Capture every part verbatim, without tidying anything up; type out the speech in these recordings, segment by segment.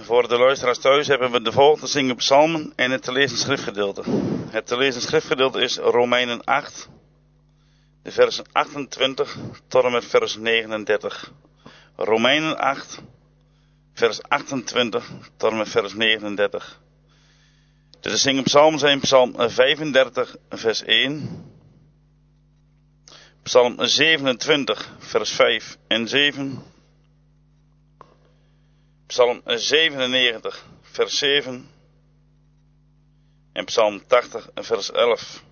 Voor de luisteraars thuis hebben we de volgende zingen psalmen en het te lezen schriftgedeelte. Het te lezen schriftgedeelte is Romeinen acht, de versen achtentwintig tot en met vers negenendertig. Romeinen acht, vers achtentwintig tot en met vers negenendertig. De te zingen psalmen zijn psalm vijfendertig, vers één, psalm zevenentwintig, vers vijf en zeven, psalm zevenennegentig, vers zeven en psalm tachtig, vers elf.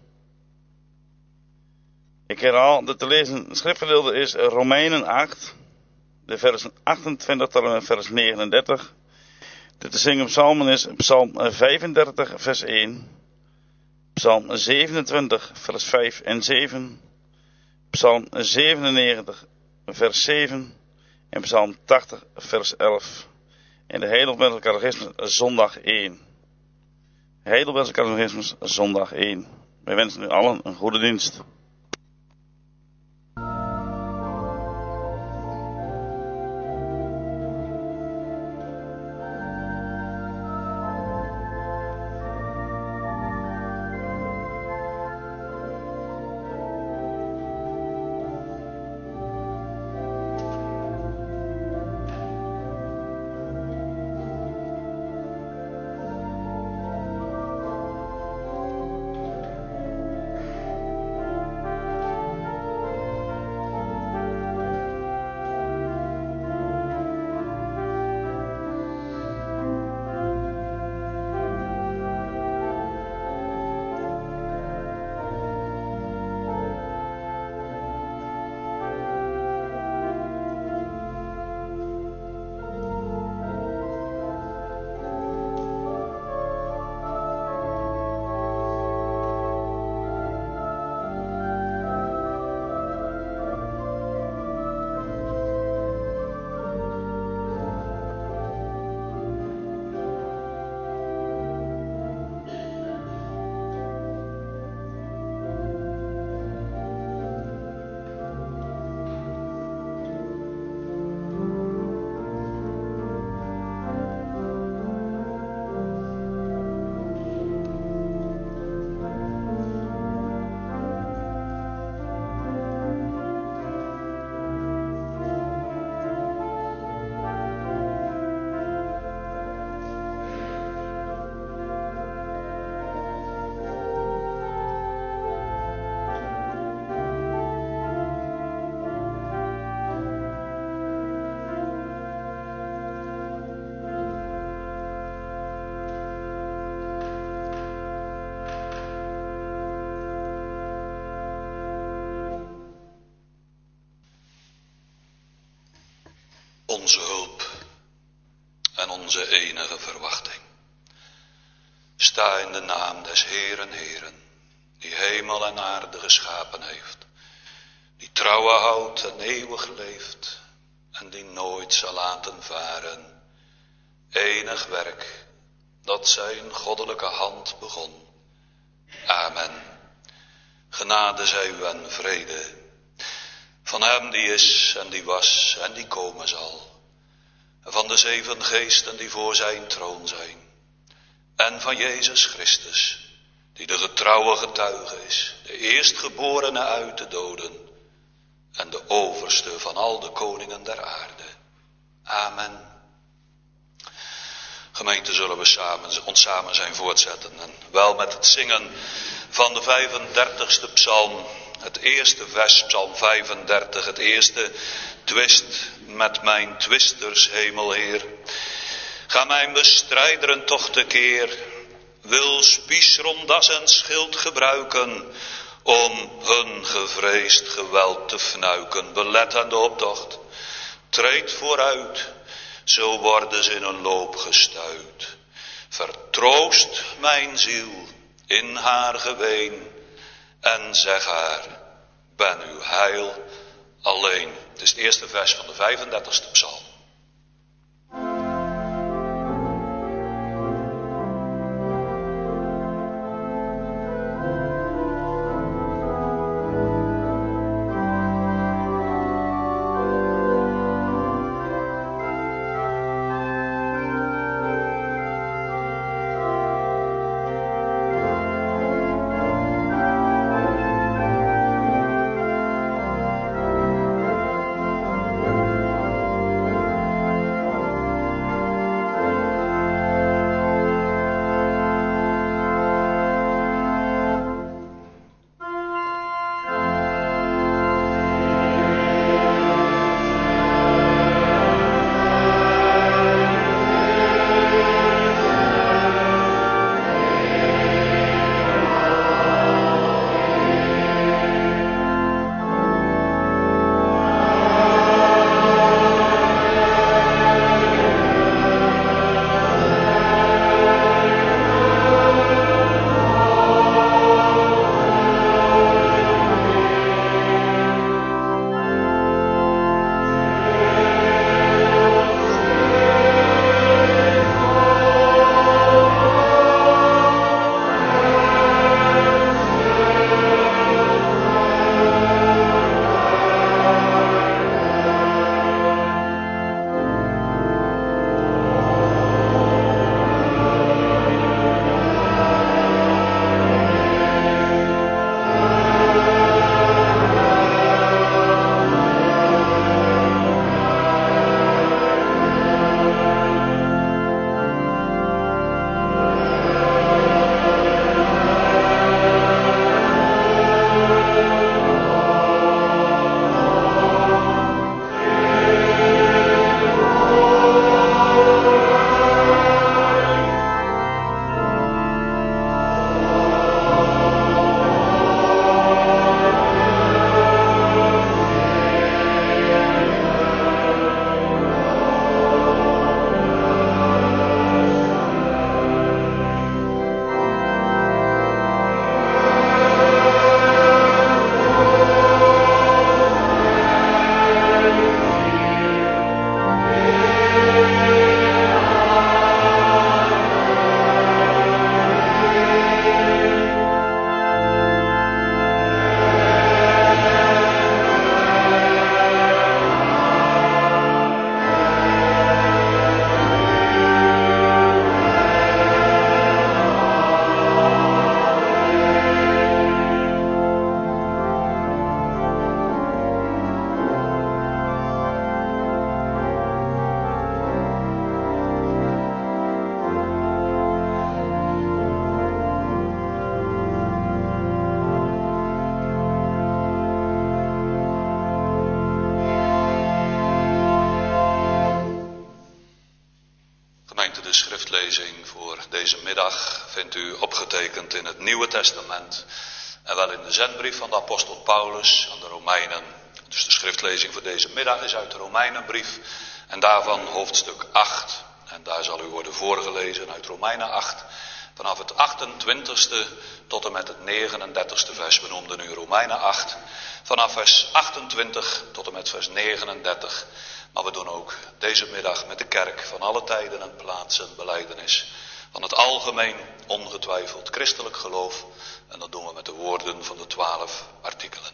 Ik herhaal, de te lezen schriftgedeelte is Romeinen acht, de versen achtentwintig tot en met vers negenendertig. De te zingen psalmen is psalm vijfendertig, vers één, psalm zevenentwintig, vers vijf en zeven, psalm zevenennegentig, vers zeven en psalm tachtig, vers elf. En de Heidelbergse Catechismus, zondag één. Heidelbergse Catechismus, zondag één. Wij wensen u allen een goede dienst. Onze hulp en onze enige verwachting. Sta in de naam des Heeren, Heeren, die hemel en aarde geschapen heeft, die trouwe houdt en eeuwig leeft en die nooit zal laten varen. Enig werk dat zijn goddelijke hand begon. Amen. Genade zij u en vrede van hem die is en die was en die komen zal. En van de zeven geesten die voor zijn troon zijn. En van Jezus Christus, die de getrouwe getuige is, de eerstgeborene uit de doden en de overste van al de koningen der aarde. Amen. Gemeente, zullen we samen, ons samen zijn voortzetten en wel met het zingen van de vijfendertigste psalm. Het eerste vers, psalm vijfendertig, het eerste twist met mijn twisters, hemelheer. Ga mijn bestrijderen toch tekeer, wil spies, rondas en schild gebruiken, om hun gevreesd geweld te fnuiken. Belet aan de optocht, treed vooruit, zo worden ze in hun loop gestuit. Vertroost mijn ziel in haar geween, en zeg haar, ben uw heil alleen. Het is het eerste vers van de vijfendertigste psalm. Gemeente, de schriftlezing voor deze middag vindt u opgetekend in het Nieuwe Testament. En wel in de zendbrief van de apostel Paulus aan de Romeinen. Dus de schriftlezing voor deze middag is uit de Romeinenbrief. En daarvan hoofdstuk acht. En daar zal u worden voorgelezen uit Romeinen acht. Vanaf het achtentwintigste tot en met het negenendertigste vers. We noemden nu Romeinen acht. Vanaf vers achtentwintig tot en met vers negenendertig. Maar we doen ook deze middag met de kerk van alle tijden en plaatsen belijdenis van het algemeen ongetwijfeld christelijk geloof. En dat doen we met de woorden van de twaalf artikelen.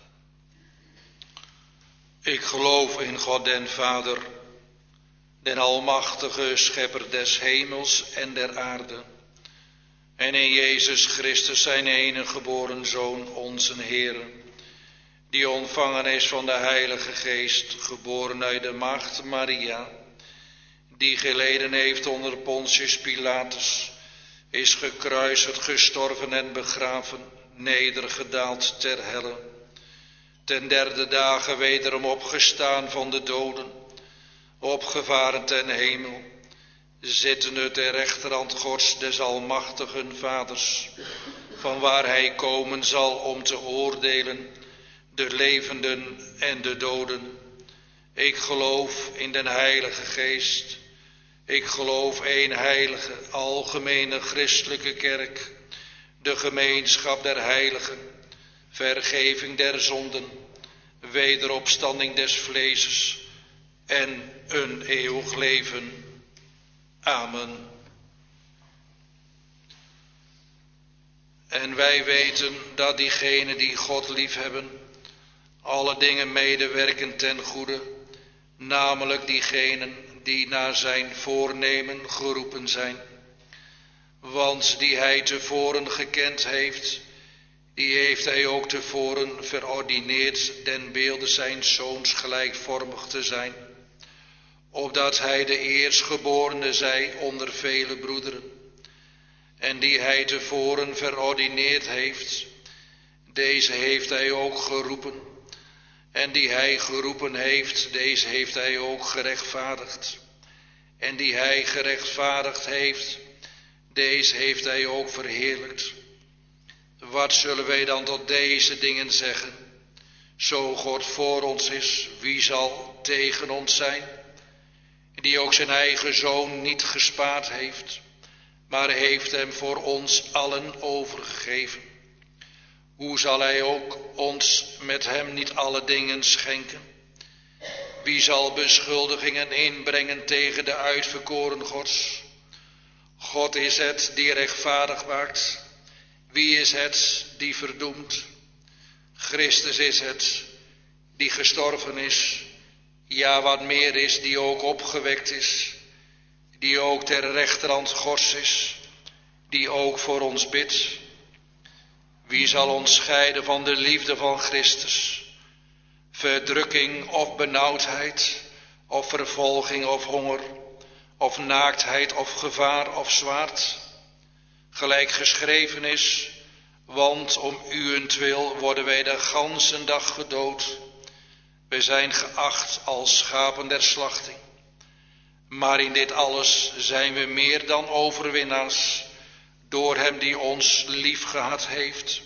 Ik geloof in God den Vader, den almachtige schepper des hemels en der aarde. En in Jezus Christus zijn enige geboren Zoon, onze Heer, die ontvangen is van de Heilige Geest, geboren uit de maagd Maria, die geleden heeft onder Pontius Pilatus, is gekruisigd, gestorven en begraven, nedergedaald ter helle, ten derde dagen wederom opgestaan van de doden, opgevaren ten hemel, zittende ter rechterhand Gods des almachtigen Vaders, van waar hij komen zal om te oordelen de levenden en de doden. Ik geloof in den Heilige Geest. Ik geloof één heilige, algemene christelijke kerk, de gemeenschap der heiligen, vergeving der zonden, wederopstanding des vleeses en een eeuwig leven. Amen. En wij weten dat diegenen die God liefhebben, alle dingen medewerken ten goede, namelijk diegenen die naar zijn voornemen geroepen zijn. Want die hij tevoren gekend heeft, die heeft hij ook tevoren verordineerd den beelde zijns zoons gelijkvormig te zijn, opdat hij de eerstgeborene zij onder vele broederen. En die hij tevoren verordineerd heeft, deze heeft hij ook geroepen. En die hij geroepen heeft, deze heeft hij ook gerechtvaardigd. En die hij gerechtvaardigd heeft, deze heeft hij ook verheerlijkt. Wat zullen wij dan tot deze dingen zeggen? Zo God voor ons is, wie zal tegen ons zijn? Die ook zijn eigen zoon niet gespaard heeft, maar heeft hem voor ons allen overgegeven. Hoe zal hij ook ons met hem niet alle dingen schenken? Wie zal beschuldigingen inbrengen tegen de uitverkoren Gods? God is het die rechtvaardig maakt. Wie is het die verdoemt? Christus is het die gestorven is. Ja, wat meer is, die ook opgewekt is. Die ook ter rechterhand Gods is. Die ook voor ons bidt. Wie zal ons scheiden van de liefde van Christus? Verdrukking of benauwdheid, of vervolging of honger, of naaktheid of gevaar of zwaard? Gelijk geschreven is, want om uwentwil worden wij de ganse dag gedood. Wij zijn geacht als schapen der slachting. Maar in dit alles zijn we meer dan overwinnaars, door hem die ons lief gehad heeft.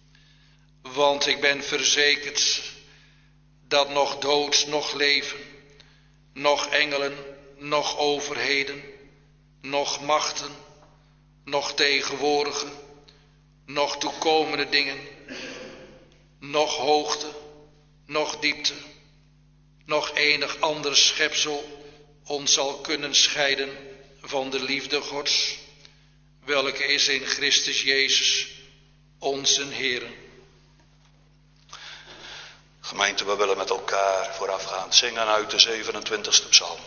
Want ik ben verzekerd dat nog dood, nog leven, nog engelen, nog overheden, nog machten, nog tegenwoordige, nog toekomende dingen, nog hoogte, nog diepte, nog enig ander schepsel ons zal kunnen scheiden van de liefde Gods, welke is in Christus Jezus, onze Heer. Gemeente, we willen met elkaar voorafgaand zingen uit de zevenentwintigste psalm.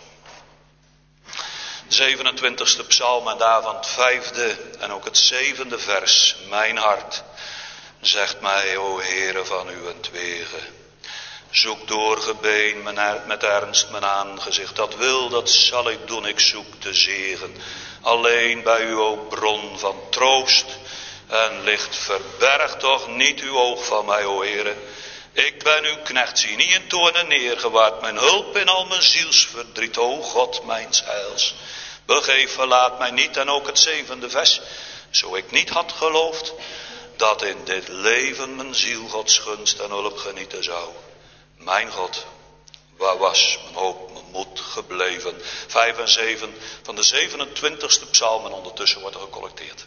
De zevenentwintigste psalm en daarvan het vijfde en ook het zevende vers. Mijn hart zegt mij, o Heere van uwentwege. Zoek door gebeen met ernst mijn aangezicht. Dat wil, dat zal ik doen, ik zoek de zegen. Alleen bij u, o bron van troost en licht. Verberg toch niet uw oog van mij, o Heere. Ik ben uw knecht, zie niet in toornen neergewaard. Mijn hulp in al mijn zielsverdriet, o God mijns heils. Begeef, verlaat mij niet. En ook het zevende vers. Zo ik niet had geloofd dat in dit leven mijn ziel Gods gunst en hulp genieten zou. Mijn God, waar was mijn hoop, mijn moed gebleven? Vijf en zeven van de zevenentwintigste psalm en ondertussen wordt er gecollecteerd.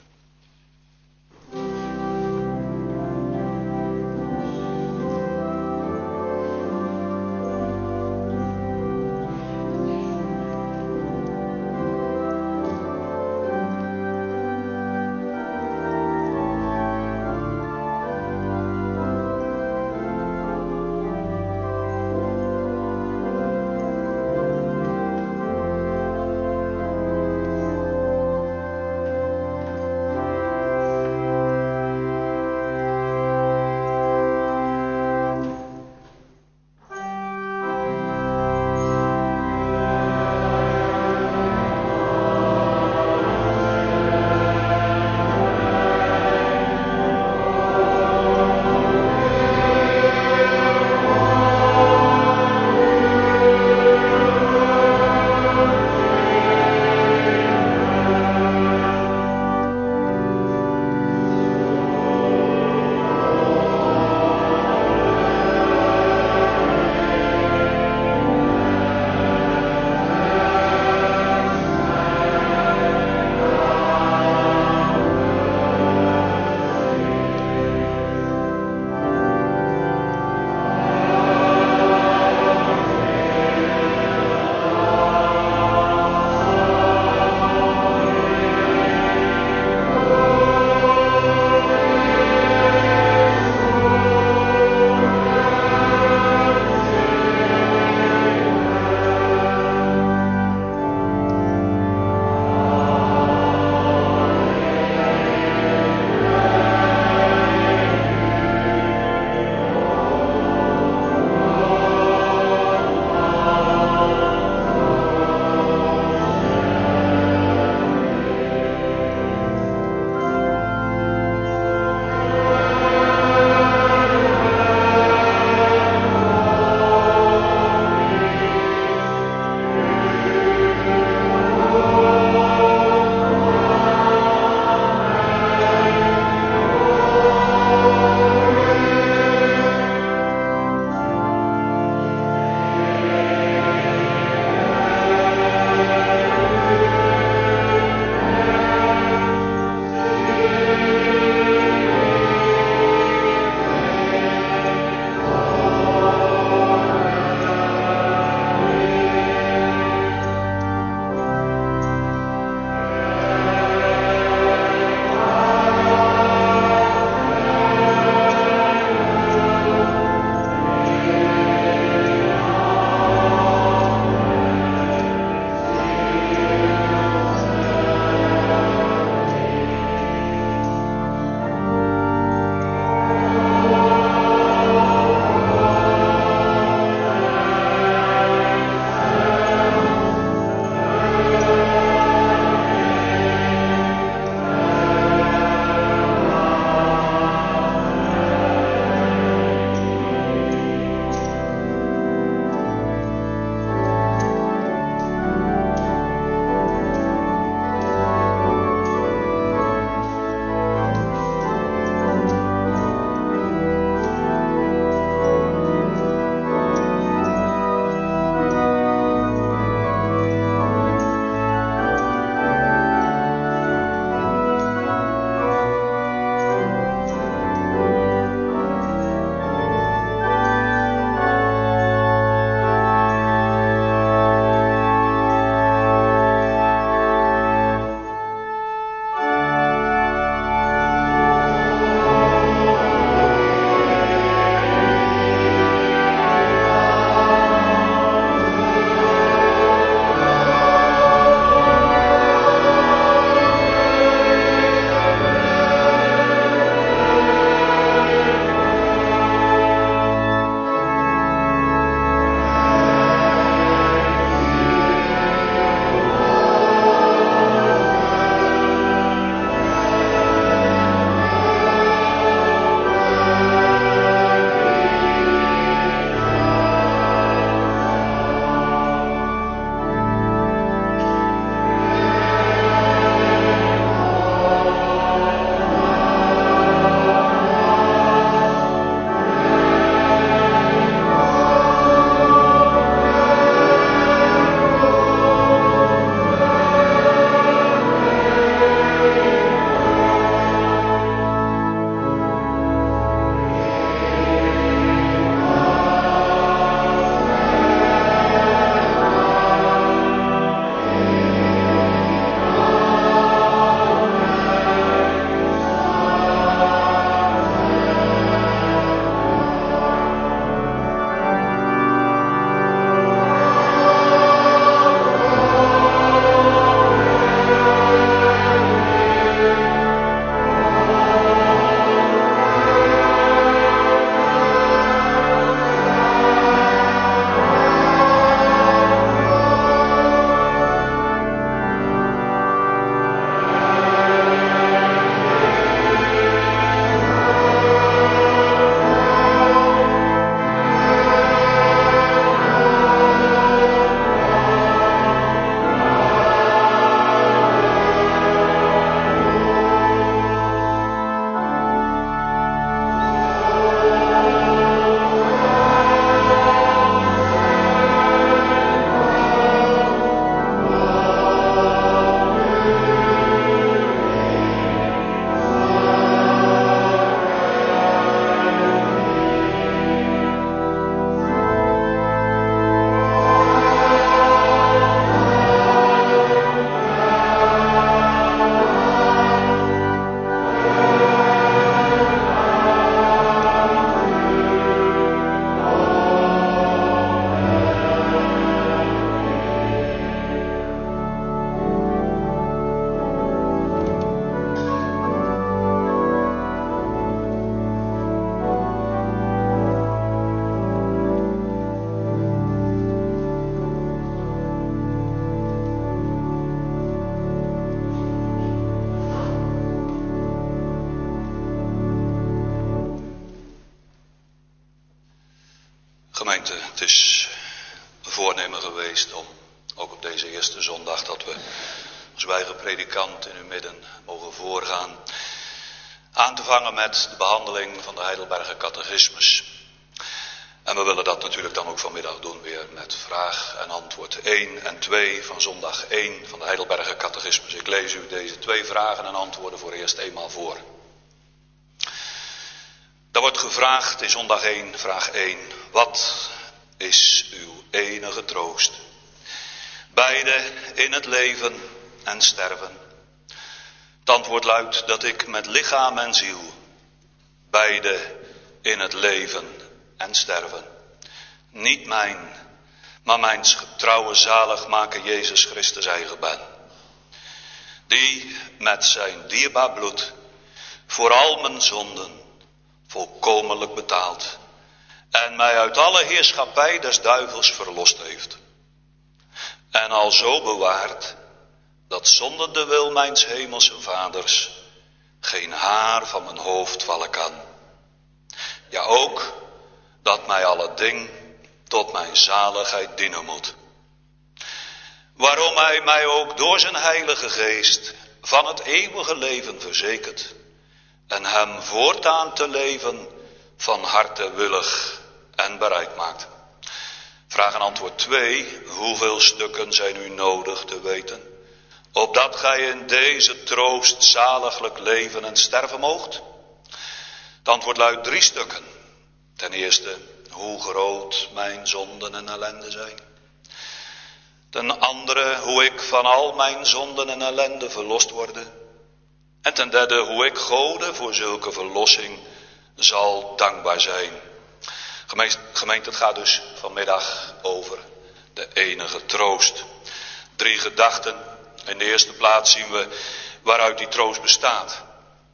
gemeente, het is een voornemen geweest om ook op deze eerste zondag dat we als eigen predikant in uw midden mogen voorgaan, aan te vangen met de behandeling van de Heidelberger Catechismus. En we willen dat natuurlijk dan ook vanmiddag doen weer met vraag en antwoord één en twee van zondag één van de Heidelberger Catechismus. Ik lees u deze twee vragen en antwoorden voor eerst eenmaal voor. Daar wordt gevraagd in zondag één, vraag één. Wat is uw enige troost? Beide in het leven en sterven. Het antwoord luidt dat ik met lichaam en ziel, beide in het leven en sterven, niet mijn, maar mijn getrouwe zaligmaker Jezus Christus eigen ben. Die met zijn dierbaar bloed voor al mijn zonden volkomenlijk betaald en mij uit alle heerschappij des duivels verlost heeft. En al zo bewaard dat zonder de wil mijns hemelse vaders geen haar van mijn hoofd vallen kan. Ja, ook dat mij alle ding tot mijn zaligheid dienen moet. Waarom hij mij ook door zijn heilige geest van het eeuwige leven verzekert en hem voortaan te leven van harte willig en bereid maakt. Vraag en antwoord twee. Hoeveel stukken zijn u nodig te weten, opdat gij in deze troost zaliglijk leven en sterven moogt? Het antwoord luidt drie stukken. Ten eerste, hoe groot mijn zonden en ellende zijn. Ten andere, hoe ik van al mijn zonden en ellende verlost worde. En ten derde, hoe ik Gode voor zulke verlossing zal dankbaar zijn. Gemeente, het gaat dus vanmiddag over de enige troost. Drie gedachten. In de eerste plaats zien we waaruit die troost bestaat.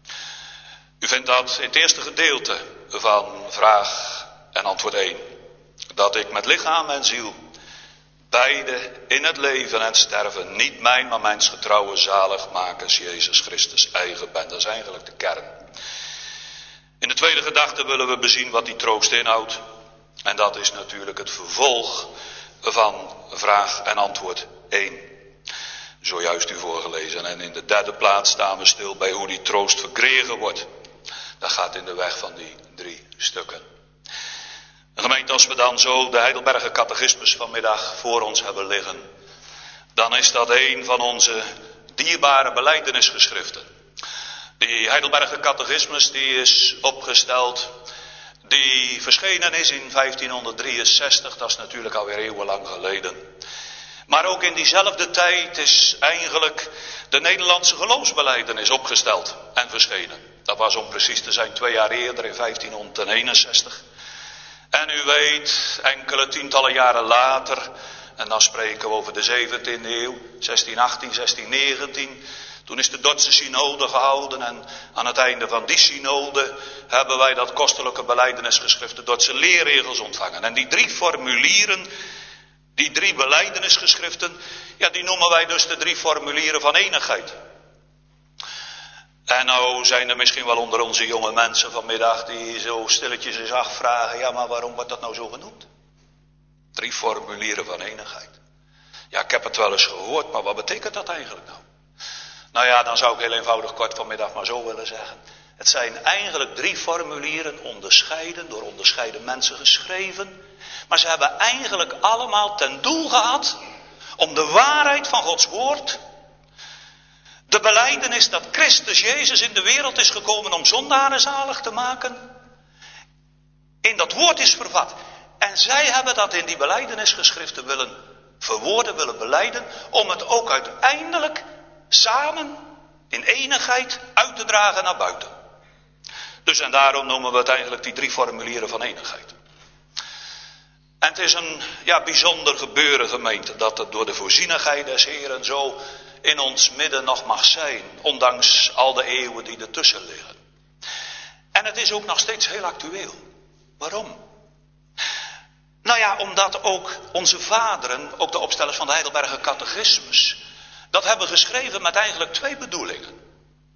U vindt dat in het eerste gedeelte van vraag en antwoord één. Dat ik met lichaam en ziel, beide in het leven en sterven, niet mijn, maar mijns getrouwe zaligmakers Jezus Christus eigen ben. Dat is eigenlijk de kern. In de tweede gedachte willen we bezien wat die troost inhoudt. En dat is natuurlijk het vervolg van vraag en antwoord één. Zojuist u voorgelezen. En in de derde plaats staan we stil bij hoe die troost verkregen wordt. Dat gaat in de weg van die drie stukken. En gemeente, als we dan zo de Heidelberger Catechismus vanmiddag voor ons hebben liggen, dan is dat een van onze dierbare belijdenisgeschriften. Die Heidelberger Catechismus die is opgesteld, die verschenen is in vijftienhonderddrieënzestig, dat is natuurlijk alweer eeuwenlang geleden. Maar ook in diezelfde tijd is eigenlijk de Nederlandse geloofsbelijdenis opgesteld en verschenen. Dat was om precies te zijn twee jaar eerder in vijftienhonderdeenenzestig. En u weet, enkele tientallen jaren later, en dan spreken we over de zeventiende eeuw, zestien achttien, zestien negentien... Toen is de Dordtse synode gehouden en aan het einde van die synode hebben wij dat kostelijke belijdenisgeschrift, de Dordtse leerregels ontvangen. En die drie formulieren, die drie belijdenisgeschriften, ja, die noemen wij dus de drie formulieren van enigheid. En nou zijn er misschien wel onder onze jonge mensen vanmiddag die zo stilletjes eens afvragen, ja, maar waarom wordt dat nou zo genoemd? Drie formulieren van enigheid. Ja, ik heb het wel eens gehoord, maar wat betekent dat eigenlijk nou? Nou ja, dan zou ik heel eenvoudig kort vanmiddag maar zo willen zeggen. Het zijn eigenlijk drie formulieren onderscheiden, door onderscheiden mensen geschreven. Maar ze hebben eigenlijk allemaal ten doel gehad om de waarheid van Gods woord, de belijdenis dat Christus Jezus in de wereld is gekomen om zondaren zalig te maken, in dat woord is vervat. En zij hebben dat in die belijdenisgeschriften willen verwoorden, willen belijden, om het ook uiteindelijk samen in enigheid uit te dragen naar buiten. Dus en daarom noemen we het eigenlijk die drie formulieren van enigheid. En het is een ja, bijzonder gebeuren, gemeente, dat het door de voorzienigheid des Heeren zo in ons midden nog mag zijn, ondanks al de eeuwen die ertussen liggen. En het is ook nog steeds heel actueel. Waarom? Nou ja, omdat ook onze vaderen, ook de opstellers van de Heidelberger Catechismus, dat hebben geschreven met eigenlijk twee bedoelingen.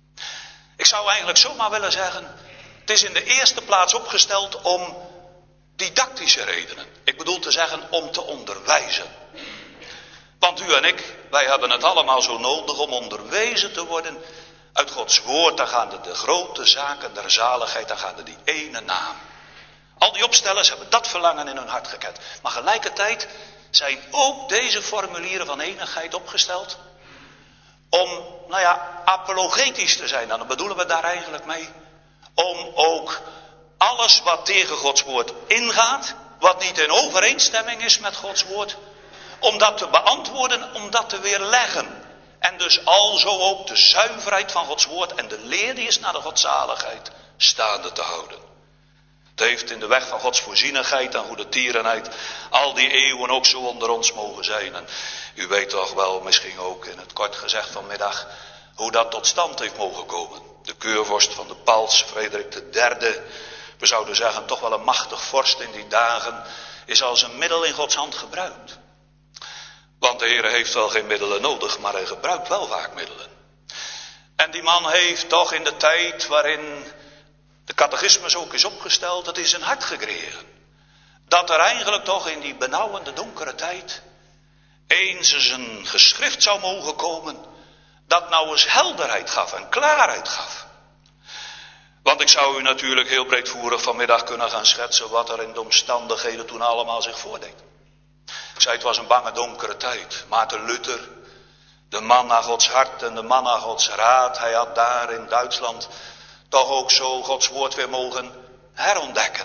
Ik zou eigenlijk zomaar willen zeggen, het is in de eerste plaats opgesteld om didactische redenen. Ik bedoel te zeggen om te onderwijzen. Want u en ik, wij hebben het allemaal zo nodig om onderwezen te worden uit Gods woord. Dan gaan de grote zaken der zaligheid, dan gaan die ene naam. Al die opstellers hebben dat verlangen in hun hart gekend. Maar gelijkertijd zijn ook deze formulieren van enigheid opgesteld om, nou ja, apologetisch te zijn. Dan bedoelen we daar eigenlijk mee. Om ook alles wat tegen Gods woord ingaat, wat niet in overeenstemming is met Gods woord, om dat te beantwoorden, om dat te weerleggen. En dus alzo ook de zuiverheid van Gods woord en de leer die is naar de godzaligheid staande te houden. Het heeft in de weg van Gods voorzienigheid en goede tierenheid al die eeuwen ook zo onder ons mogen zijn. En u weet toch wel, misschien ook in het kort gezegd vanmiddag, hoe dat tot stand heeft mogen komen. De keurvorst van de Pals, Frederik de derde, we zouden zeggen toch wel een machtig vorst in die dagen, is als een middel in Gods hand gebruikt. Want de Heer heeft wel geen middelen nodig, maar hij gebruikt wel vaak middelen. En die man heeft toch in de tijd waarin de catechismus ook is opgesteld, het in zijn hart gekregen. Dat er eigenlijk toch in die benauwende donkere tijd eens eens een geschrift zou mogen komen dat nou eens helderheid gaf en klaarheid gaf. Want ik zou u natuurlijk heel breedvoerig vanmiddag kunnen gaan schetsen wat er in de omstandigheden toen allemaal zich voordeed. Ik zei, het was een bange donkere tijd. Maarten Luther, de man naar Gods hart en de man naar Gods raad, hij had daar in Duitsland toch ook zo Gods woord weer mogen herontdekken.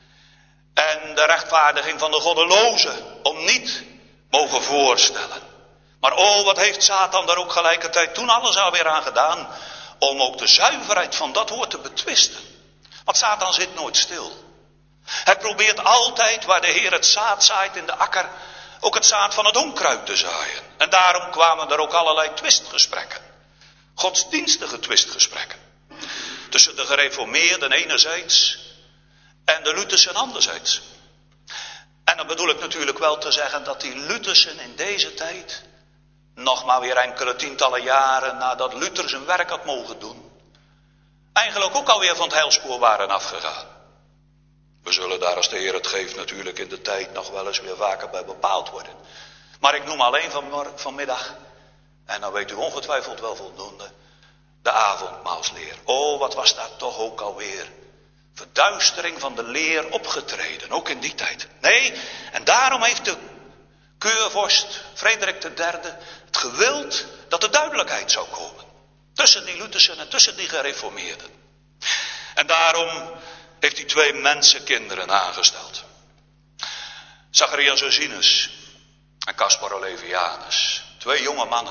En de rechtvaardiging van de goddelozen om niet mogen voorstellen. Maar oh, wat heeft Satan daar ook gelijkertijd toen alles alweer aan gedaan, om ook de zuiverheid van dat woord te betwisten. Want Satan zit nooit stil. Hij probeert altijd, waar de Heer het zaad zaait in de akker, ook het zaad van het onkruid te zaaien. En daarom kwamen er ook allerlei twistgesprekken. Godsdienstige twistgesprekken. Tussen de gereformeerden enerzijds en de Luthersen anderzijds. En dan bedoel ik natuurlijk wel te zeggen dat die Luthersen in deze tijd, nog maar weer enkele tientallen jaren nadat Luther zijn werk had mogen doen, eigenlijk ook alweer van het heilspoor waren afgegaan. We zullen daar, als de Heer het geeft, natuurlijk in de tijd nog wel eens weer vaker bij bepaald worden. Maar ik noem alleen van, vanmiddag, en dan weet u ongetwijfeld wel voldoende, de avondmaalsleer. Oh, wat was daar toch ook alweer verduistering van de leer opgetreden, ook in die tijd. Nee, en daarom heeft de keurvorst Frederik de derde het gewild dat er duidelijkheid zou komen. Tussen die Luthersen en tussen die gereformeerden. En daarom heeft hij twee mensenkinderen aangesteld. Zacharias Ursinus en Caspar Olevianus. Twee jonge mannen.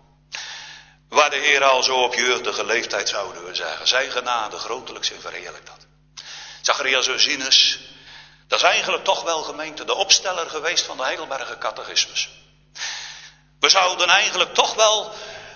Waar de Heer al zo op jeugdige leeftijd, zouden we zeggen, zijn genade grotelijks in verheerlijkt had. Zacharias Ursinus, dat is eigenlijk toch wel, gemeente, de opsteller geweest van de Heidelberger catechismus. We zouden eigenlijk toch wel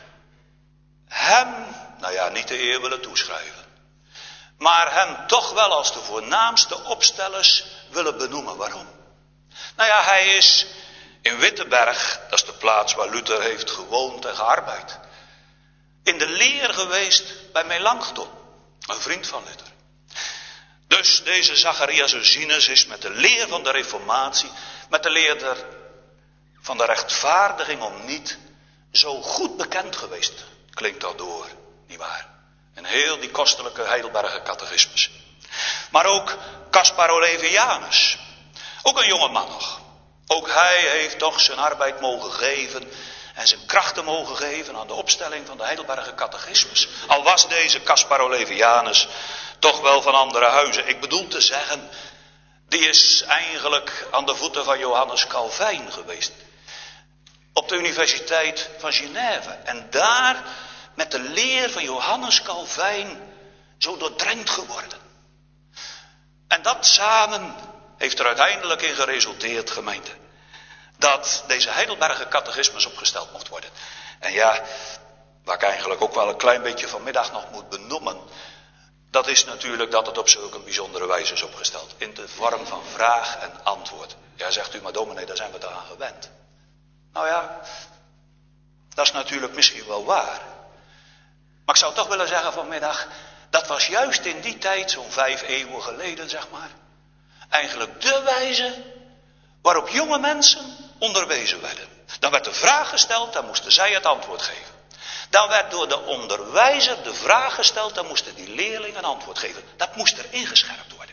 hem, nou ja, niet de eer willen toeschrijven, maar hem toch wel als de voornaamste opstellers willen benoemen. Waarom? Nou ja, hij is in Wittenberg, dat is de plaats waar Luther heeft gewoond en gearbeid, in de leer geweest bij Melanchthon, een vriend van Luther. Dus deze Zacharias Ursinus is met de leer van de reformatie, met de leer der, van de rechtvaardiging om niet, zo goed bekend geweest. Klinkt dat door, nietwaar? En heel die kostelijke Heidelberger catechismus. Maar ook Caspar Olevianus, ook een jonge man nog. Ook hij heeft toch zijn arbeid mogen geven en zijn krachten mogen geven aan de opstelling van de Heidelberger catechismus. Al was deze Caspar Olevianus toch wel van andere huizen. Ik bedoel te zeggen, die is eigenlijk aan de voeten van Johannes Calvijn geweest. Op de Universiteit van Genève. En daar met de leer van Johannes Calvijn zo doordrenkt geworden. En dat samen heeft er uiteindelijk in geresulteerd, gemeente, dat deze Heidelberger catechismus opgesteld mocht worden. En ja, waar ik eigenlijk ook wel een klein beetje vanmiddag nog moet benoemen, dat is natuurlijk dat het op zulke bijzondere wijze is opgesteld. In de vorm van vraag en antwoord. Ja, zegt u, maar dominee, daar zijn we toch aan gewend. Nou ja, dat is natuurlijk misschien wel waar. Maar ik zou toch willen zeggen vanmiddag, dat was juist in die tijd, zo'n vijf eeuwen geleden zeg maar, Eigenlijk de wijze waarop jonge mensen onderwezen werden. Dan werd de vraag gesteld, dan moesten zij het antwoord geven. Dan werd door de onderwijzer de vraag gesteld, dan moesten die leerlingen een antwoord geven. Dat moest er ingescherpt worden.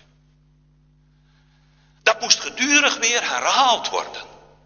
Dat moest gedurig weer herhaald worden.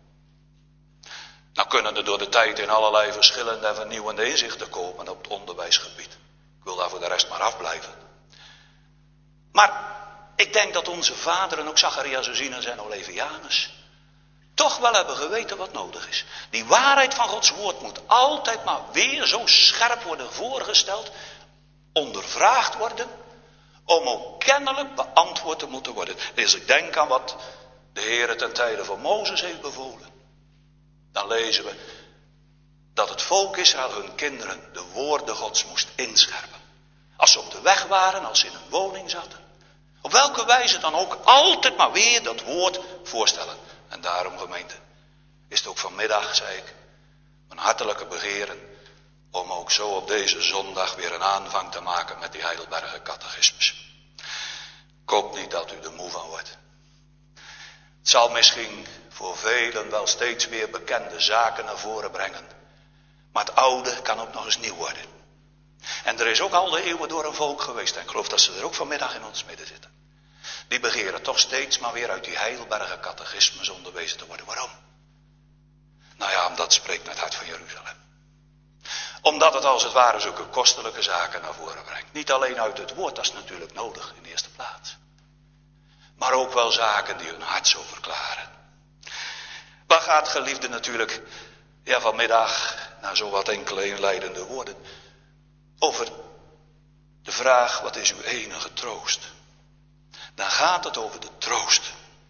Nou kunnen er door de tijd in allerlei verschillende en vernieuwende inzichten komen op het onderwijsgebied. Ik wil daar voor de rest maar afblijven. Maar ik denk dat onze vaderen, ook Zacharias, Josias en Olevianus, toch wel hebben geweten wat nodig is. Die waarheid van Gods woord moet altijd maar weer zo scherp worden voorgesteld, ondervraagd worden, om ook kennelijk beantwoord te moeten worden. En als ik denk aan wat de Heer ten tijde van Mozes heeft bevolen, dan lezen we dat het volk Israël hun kinderen de woorden Gods moest inscherpen. Als ze op de weg waren, als ze in een woning zaten. Op welke wijze dan ook, altijd maar weer dat woord voorstellen. En daarom, gemeente, is het ook vanmiddag, zei ik, mijn hartelijke begeren om ook zo op deze zondag weer een aanvang te maken met die Heidelberger catechismus. Ik hoop niet dat u er moe van wordt. Het zal misschien voor velen wel steeds weer bekende zaken naar voren brengen. Maar het oude kan ook nog eens nieuw worden. En er is ook al de eeuwen door een volk geweest, en ik geloof dat ze er ook vanmiddag in ons midden zitten. Die begeren toch steeds maar weer uit die Heidelberger catechismus onderwezen te worden. Waarom? Nou ja, omdat het spreekt naar het hart van Jeruzalem. Omdat het als het ware zulke kostelijke zaken naar voren brengt. Niet alleen uit het woord, dat is natuurlijk nodig in de eerste plaats. Maar ook wel zaken die hun hart zo verklaren. Waar gaat, geliefde, natuurlijk, ja, vanmiddag, na zo wat enkele inleidende woorden, over de vraag, wat is uw enige troost? Dan gaat het over de troost.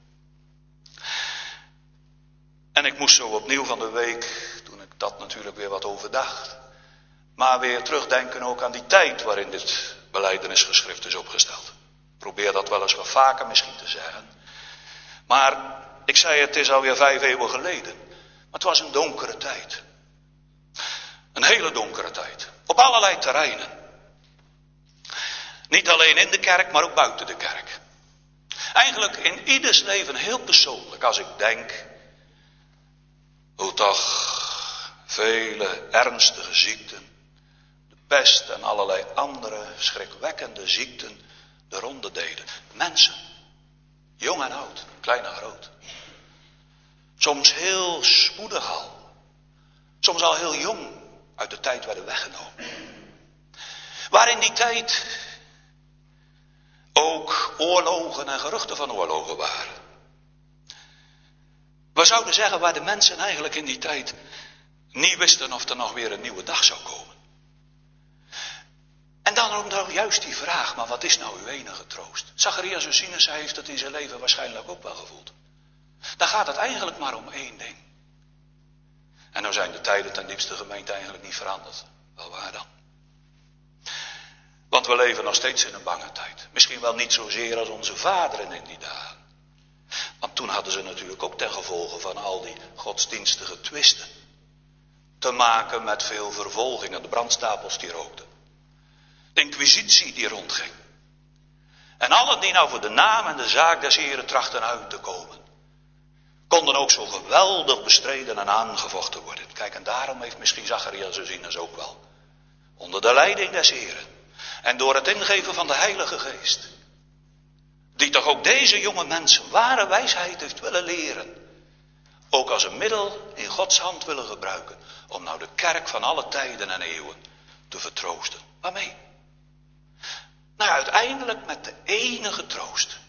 En ik moest zo opnieuw van de week, toen ik dat natuurlijk weer wat overdacht, maar weer terugdenken ook aan die tijd waarin dit belijdenisgeschrift is opgesteld. Ik probeer dat wel eens wat vaker misschien te zeggen. Maar ik zei, het is alweer vijf eeuwen geleden. Maar het was een donkere tijd. Een hele donkere tijd. Op allerlei terreinen. Niet alleen in de kerk, maar ook buiten de kerk. Eigenlijk in ieders leven heel persoonlijk. Als ik denk hoe toch vele ernstige ziekten, de pest en allerlei andere schrikwekkende ziekten de ronde deden. Mensen, jong en oud, klein en groot. Soms heel spoedig al. Soms al heel jong uit de tijd werden weggenomen. Waar in die tijd ook oorlogen en geruchten van oorlogen waren. We zouden zeggen waar de mensen eigenlijk in die tijd niet wisten of er nog weer een nieuwe dag zou komen. En dan ook nou juist die vraag, maar wat is nou uw enige troost? Zacharias Josias heeft het in zijn leven waarschijnlijk ook wel gevoeld. Dan gaat het eigenlijk maar om één ding. En nou zijn de tijden ten diepste gemeente eigenlijk niet veranderd. Wel waar dan? Want we leven nog steeds in een bange tijd. Misschien wel niet zozeer als onze vaderen in die dagen. Want toen hadden ze natuurlijk ook ten gevolge van al die godsdienstige twisten te maken met veel vervolgingen, de brandstapels die rookten. De inquisitie die rondging. En allen die nou voor de naam en de zaak des Heren trachten uit te komen, konden ook zo geweldig bestreden en aangevochten worden. Kijk, en daarom heeft misschien Zacharias Josias ook wel, onder de leiding des Heren en door het ingeven van de Heilige Geest, die toch ook deze jonge mensen ware wijsheid heeft willen leren, ook als een middel in Gods hand willen gebruiken, om nou de kerk van alle tijden en eeuwen te vertroosten. Waarmee? Nou, uiteindelijk met de enige troost.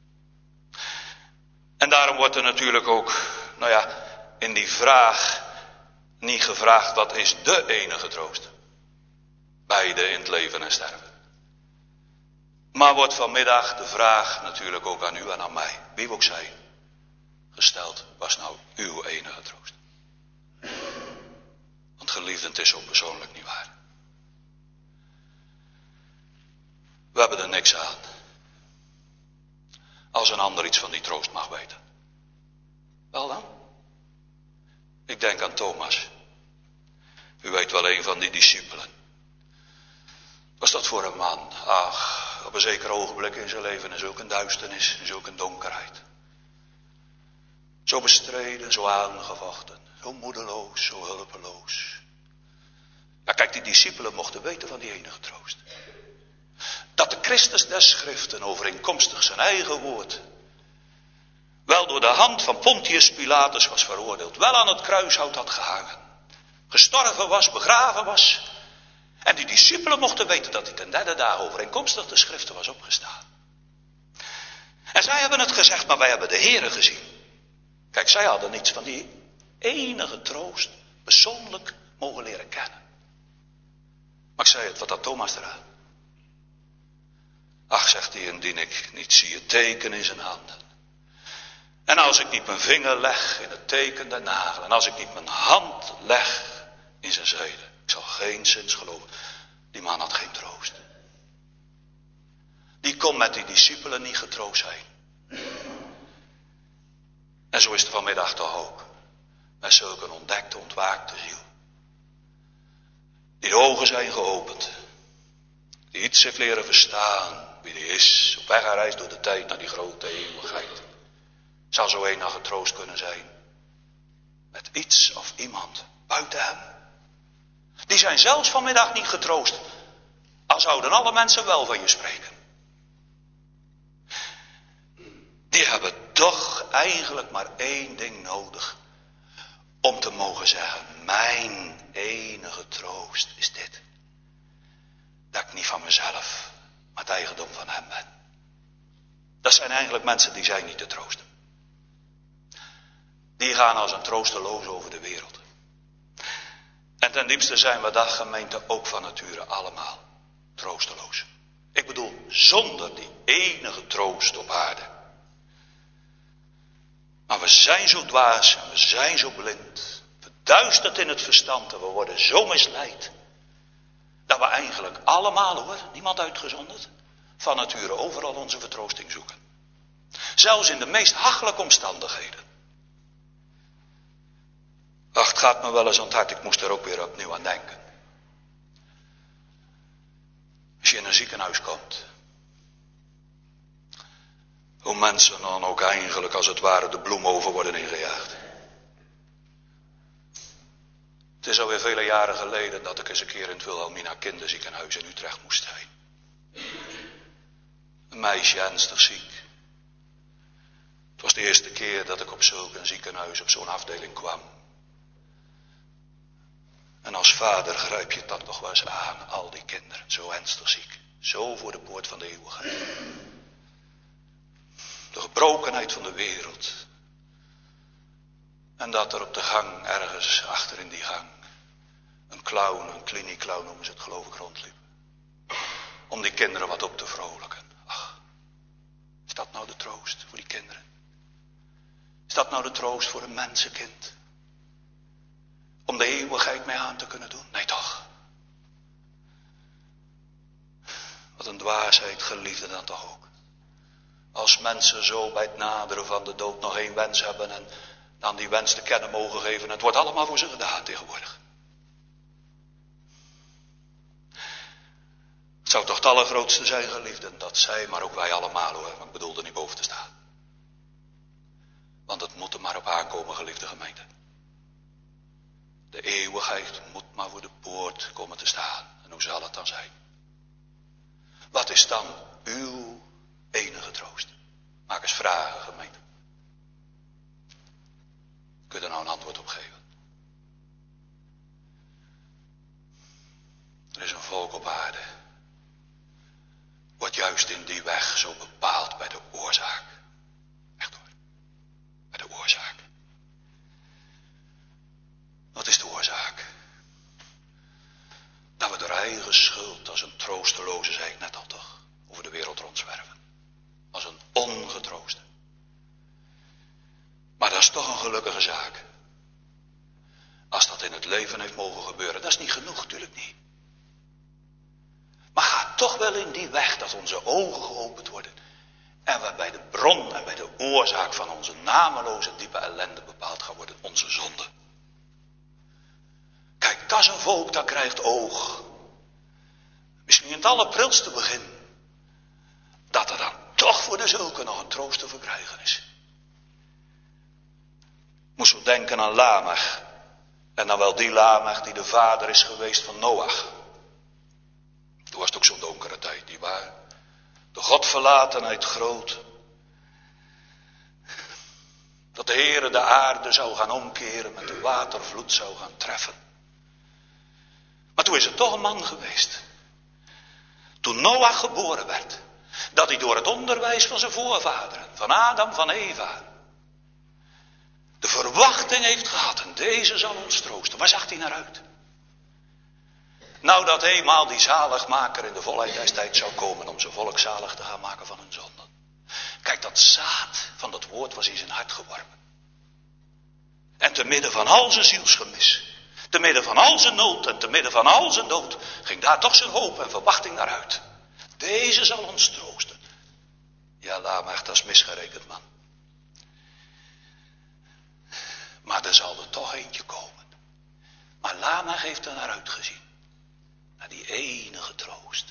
En daarom wordt er natuurlijk ook, nou ja, in die vraag niet gevraagd wat is de enige troost. Beide in het leven en sterven. Maar wordt vanmiddag de vraag natuurlijk ook aan u en aan mij, wie we ook zijn, gesteld, was nou uw enige troost. Want geliefden, het is zo persoonlijk niet waar. We hebben er niks aan als een ander iets van die troost mag weten. Wel dan? Ik denk aan Thomas. U weet wel, een van die discipelen. Was dat voor een man? Ach, op een zeker ogenblik in zijn leven in zulke duisternis, in zulke donkerheid. Zo bestreden, zo aangevochten, zo moedeloos, zo hulpeloos. Ja, kijk, die discipelen mochten weten van die enige troost. Dat de Christus des Schriften overeenkomstig zijn eigen woord wel door de hand van Pontius Pilatus was veroordeeld, wel aan het kruishout had gehangen, gestorven was, begraven was. En die discipelen mochten weten dat hij ten derde dag overeenkomstig de Schriften was opgestaan. En zij hebben het gezegd, maar wij hebben de Here gezien. Kijk, zij hadden niets van die enige troost persoonlijk mogen leren kennen. Maar ik zei het, wat had Thomas eraan? Ach, zegt hij, indien ik niet zie het teken in zijn handen. En als ik niet mijn vinger leg in het teken der nagel. En als ik niet mijn hand leg in zijn zijde. Ik zal geen zins geloven. Die man had geen troost. Die kon met die discipelen niet getroost zijn. En zo is het vanmiddag toch ook. Met zulke een ontdekte, ontwaakte ziel. Die de ogen zijn geopend. Die iets heeft leren verstaan. Wie die is. Op weg reis door de tijd naar die grote eeuwigheid. Zou zo een nog getroost kunnen zijn. Met iets of iemand buiten hem. Die zijn zelfs vanmiddag niet getroost. Al zouden alle mensen wel van je spreken. Die hebben toch eigenlijk maar één ding nodig. Om te mogen zeggen, mijn enige troost is dit. Dat ik niet van mezelf, maar het eigendom van hem ben. Dat zijn eigenlijk mensen die zijn niet te troosten. Die gaan als een troosteloos over de wereld. En ten diepste zijn we dat gemeente ook van nature allemaal troosteloos. Ik bedoel, zonder die enige troost op aarde. Maar we zijn zo dwaas en we zijn zo blind. Verduisterd in het verstand en we worden zo misleid. Dat we eigenlijk allemaal, hoor, niemand uitgezonderd, van nature overal onze vertroosting zoeken. Zelfs in de meest hachelijke omstandigheden. Ach, het gaat me wel eens aan het hart, ik moest er ook weer opnieuw aan denken. Als je in een ziekenhuis komt. Hoe mensen dan ook eigenlijk als het ware de bloem over worden ingejaagd. Het is alweer vele jaren geleden dat ik eens een keer in het Wilhelmina kinderziekenhuis in Utrecht moest zijn. Een meisje ernstig ziek. Het was de eerste keer dat ik op zulk een ziekenhuis, op zo'n afdeling kwam. En als vader grijp je dat nog wel eens aan, al die kinderen, zo ernstig ziek. Zo voor de poort van de eeuwigheid. De gebrokenheid van de wereld. En dat er op de gang, ergens achter in die gang, een clown, een kliniekclown noemen ze het geloof ik, rondliep. Om die kinderen wat op te vrolijken. Ach, is dat nou de troost voor die kinderen? Is dat nou de troost voor een mensenkind? Om de eeuwigheid mee aan te kunnen doen? Nee toch. Wat een dwaasheid, geliefde, dan toch ook. Als mensen zo bij het naderen van de dood nog één wens hebben en dan die wens te kennen mogen geven. Het wordt allemaal voor ze gedaan tegenwoordig. Het zou toch het allergrootste zijn, geliefden, dat zij, maar ook wij allemaal hoor. Maar ik bedoel er niet boven te staan. Want het moet er maar op aankomen, geliefde gemeente. De eeuwigheid moet maar voor de poort komen te staan. En hoe zal het dan zijn? Wat is dan uw enige troost? Maak eens vragen, gemeente. Kun je er nou een antwoord op geven? Er is een volk op aarde. Wordt juist in die weg zo bepaald bij de oorzaak. Echt hoor. Bij de oorzaak. Wat is de oorzaak? Dat we door eigen schuld als een troosteloze, zei ik net al toch, over de wereld rondzwerven. Als een ongetrooste. Maar dat is toch een gelukkige zaak. Als dat in het leven heeft mogen gebeuren, dat is niet genoeg, natuurlijk niet. Maar ga toch wel in die weg dat onze ogen geopend worden. En we bij de bron en bij de oorzaak van onze nameloze diepe ellende bepaald gaan worden, onze zonde. Kijk, dat is een volk dat krijgt oog. Misschien in het allerprilste begin. dat er dan toch voor de zulke nog een troost te verkrijgen is. Moest zo denken aan Lamech. En dan wel die Lamech die de vader is geweest van Noach. Toen was het ook zo'n donkere tijd, nietwaar? De godverlatenheid groot. Dat de Heere de aarde zou gaan omkeren, met de watervloed zou gaan treffen. Maar toen is er toch een man geweest. Toen Noach geboren werd. Dat hij door het onderwijs van zijn voorvaderen, van Adam, van Eva, de verwachting heeft gehad. En deze zal ons troosten. Waar zag hij naar uit? Nou, dat eenmaal die zaligmaker in de volheid des tijds zou komen om zijn volk zalig te gaan maken van hun zonden. Kijk, dat zaad van dat woord was in zijn hart geworpen. En te midden van al zijn zielsgemis, te midden van al zijn nood en te midden van al zijn dood, ging daar toch zijn hoop en verwachting naar uit. Deze zal ons troosten. Ja, Lamech, dat is misgerekend, man. Maar er zal er toch eentje komen. Maar Lamech heeft er naar uitgezien. Naar die enige troost.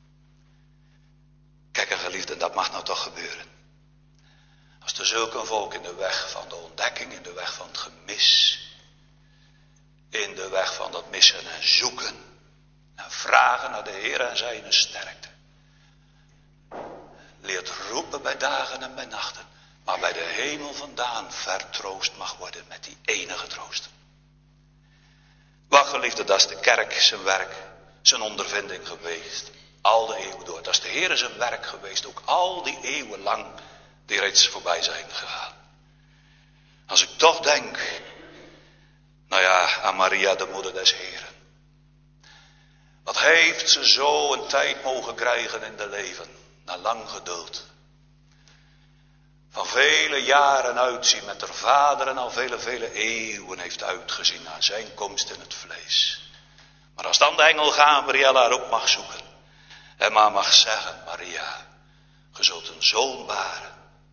Kijk, en geliefden, dat mag nou toch gebeuren. Als er zulk een volk in de weg van de ontdekking, in de weg van het gemis, in de weg van dat missen en zoeken, en vragen naar de Heer en zijn sterkte, leert roepen bij dagen en bij nachten, maar bij de hemel vandaan vertroost mag worden met die enige troost. Wat, geliefde, dat is de kerk zijn werk, zijn ondervinding geweest, al de eeuwen door. Dat is de Heer zijn werk geweest, ook al die eeuwen lang die reeds voorbij zijn gegaan. Als ik toch denk, nou ja, aan Maria, de moeder des Heren. Wat heeft ze zo een tijd mogen krijgen in de leven, na lang geduld. Van vele jaren uitzien met haar vader en al vele, vele eeuwen heeft uitgezien naar zijn komst in het vlees. Maar als dan de engel Gabriel haar op mag zoeken en maar mag zeggen, Maria, ge zult een zoon baren.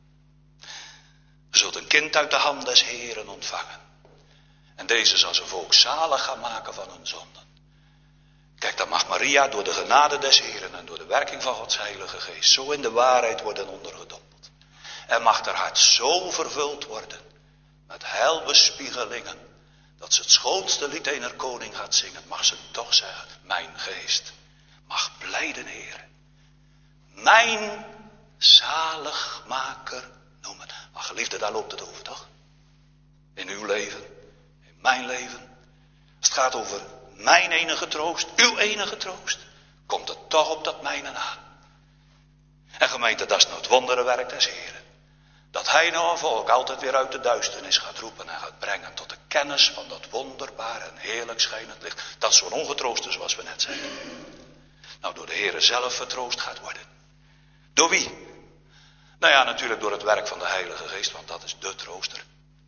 Je zult een kind uit de hand des Heren ontvangen. En deze zal zijn volk zalig gaan maken van hun zonden. Kijk, dan mag Maria door de genade des Heren en door de werking van Gods Heilige Geest zo in de waarheid worden ondergedompeld. En mag haar hart zo vervuld worden met heilbespiegelingen, dat ze het schoonste lied ener koning gaat zingen, mag ze toch zeggen, mijn geest mag blijden, Heere. Mijn zaligmaker noemen. Maar geliefde, daar loopt het over, toch? In uw leven, in mijn leven. Als het gaat over mijn enige troost, uw enige troost, komt het toch op dat mijne aan. En gemeente, dat is nou het wonderenwerk des Heren. Dat hij nou een volk altijd weer uit de duisternis gaat roepen en gaat brengen tot de kennis van dat wonderbaar en heerlijk schijnend licht. Dat zo'n ongetrooste, zoals we net zeiden, nou door de Heere zelf vertroost gaat worden. Door wie? Nou ja, natuurlijk door het werk van de Heilige Geest, want dat is de trooster.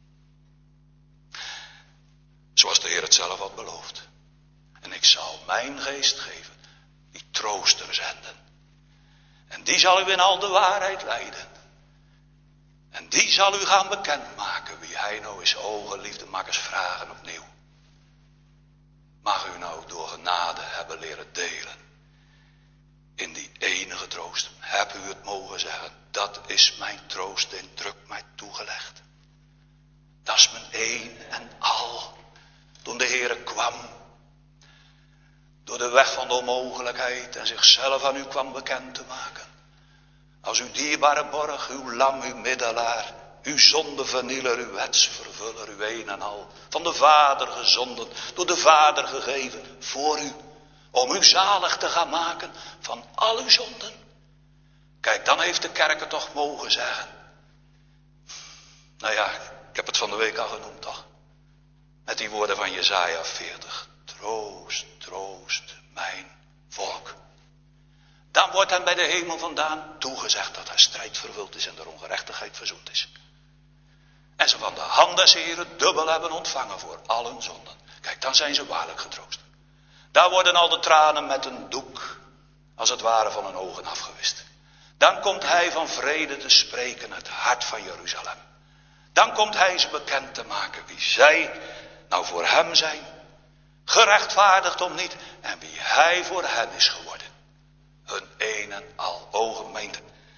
Zoals de Heer het zelf had beloofd. En ik zal mijn geest geven, die trooster zenden. En die zal u in al de waarheid leiden. En die zal u gaan bekendmaken wie hij nou is. O geliefde, maak eens vragen opnieuw. Mag u nou door genade hebben leren delen in die enige troost. Heb u het mogen zeggen, dat is mijn troost in druk mij toegelegd. Dat is mijn een en al. Toen de Heere kwam, door de weg van de onmogelijkheid en zichzelf aan u kwam bekend te maken. Als uw dierbare borg, uw lam, uw middelaar, uw zondevernieler, uw wetsvervuller, uw een en al. Van de Vader gezonden, door de Vader gegeven, voor u. Om u zalig te gaan maken van al uw zonden. Kijk, dan heeft de kerk het toch mogen zeggen. Nou ja, ik heb het van de week al genoemd, toch? Met die woorden van Jesaja veertig. Troost, troost mijn volk. Dan wordt hem bij de hemel vandaan toegezegd dat hij strijd vervuld is en de ongerechtigheid verzoend is. En ze van de hand des Heren dubbel hebben ontvangen voor al hun zonden. Kijk, dan zijn ze waarlijk getroost. Daar worden al de tranen met een doek, als het ware, van hun ogen afgewist. Dan komt hij van vrede te spreken, het hart van Jeruzalem. Dan komt hij ze bekend te maken wie zij nou voor hem zijn, gerechtvaardigd om niet, en wie hij voor hen is geworden. Hun een en al, o gemeente.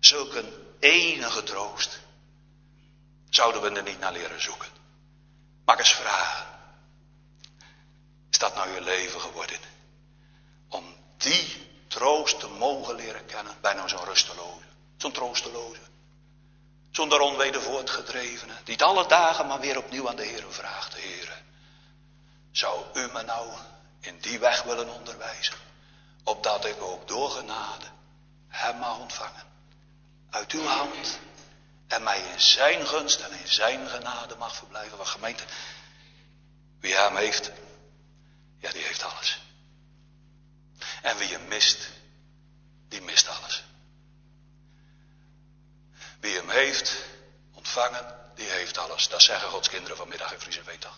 zulke enige troost, zouden we er niet naar leren zoeken? Mag ik eens vragen, is dat nou je leven geworden? Om die troost te mogen leren kennen, bij nou zo'n rusteloze, zo'n troosteloze, zo'n door onweder voortgedrevene, die het alle dagen maar weer opnieuw aan de Heer vraagt. Heer, zou u me nou in die weg willen onderwijzen, opdat ik ook door genade hem mag ontvangen, uit uw hand, en mij in zijn gunst en in zijn genade mag verblijven. Want gemeente, wie hem heeft, ja, die heeft alles. En wie hem mist, die mist alles. Wie hem heeft ontvangen, die heeft alles. Dat zeggen Gods kinderen vanmiddag in Friese Weetag.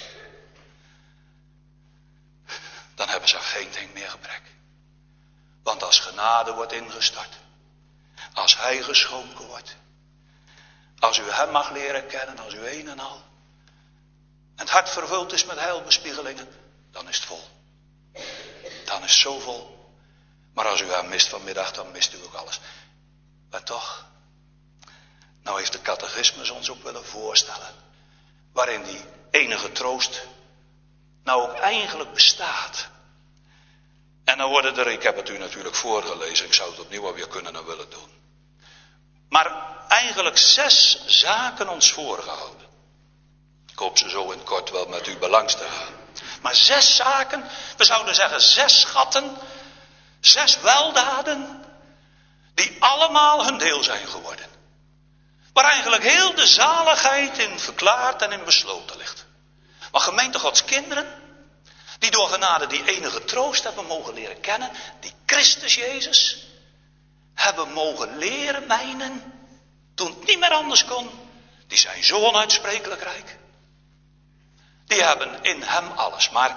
Dan hebben ze geen ding meer gebrek. Want als genade wordt ingestort, als hij geschonken wordt, als u hem mag leren kennen als u een en al, en het hart vervuld is met heilbespiegelingen, dan is het vol. Dan is het zo vol. Maar als u hem mist vanmiddag, dan mist u ook alles. Maar toch, nou heeft de catechismus ons ook willen voorstellen, waarin die enige troost nou ook eigenlijk bestaat. En dan worden er, ik heb het u natuurlijk voorgelezen, ik zou het opnieuw alweer kunnen en willen doen. Maar eigenlijk zes zaken ons voorgehouden. Ik hoop ze zo in het kort wel met u belangs te gaan. Maar zes zaken, we zouden zeggen zes schatten, zes weldaden, die allemaal hun deel zijn geworden. Waar eigenlijk heel de zaligheid in verklaard en in besloten ligt. Maar gemeente Gods kinderen, die door genade die enige troost hebben mogen leren kennen, die Christus Jezus hebben mogen leren mijnen, toen het niet meer anders kon, die zijn zo onuitsprekelijk rijk. Die hebben in hem alles. Maar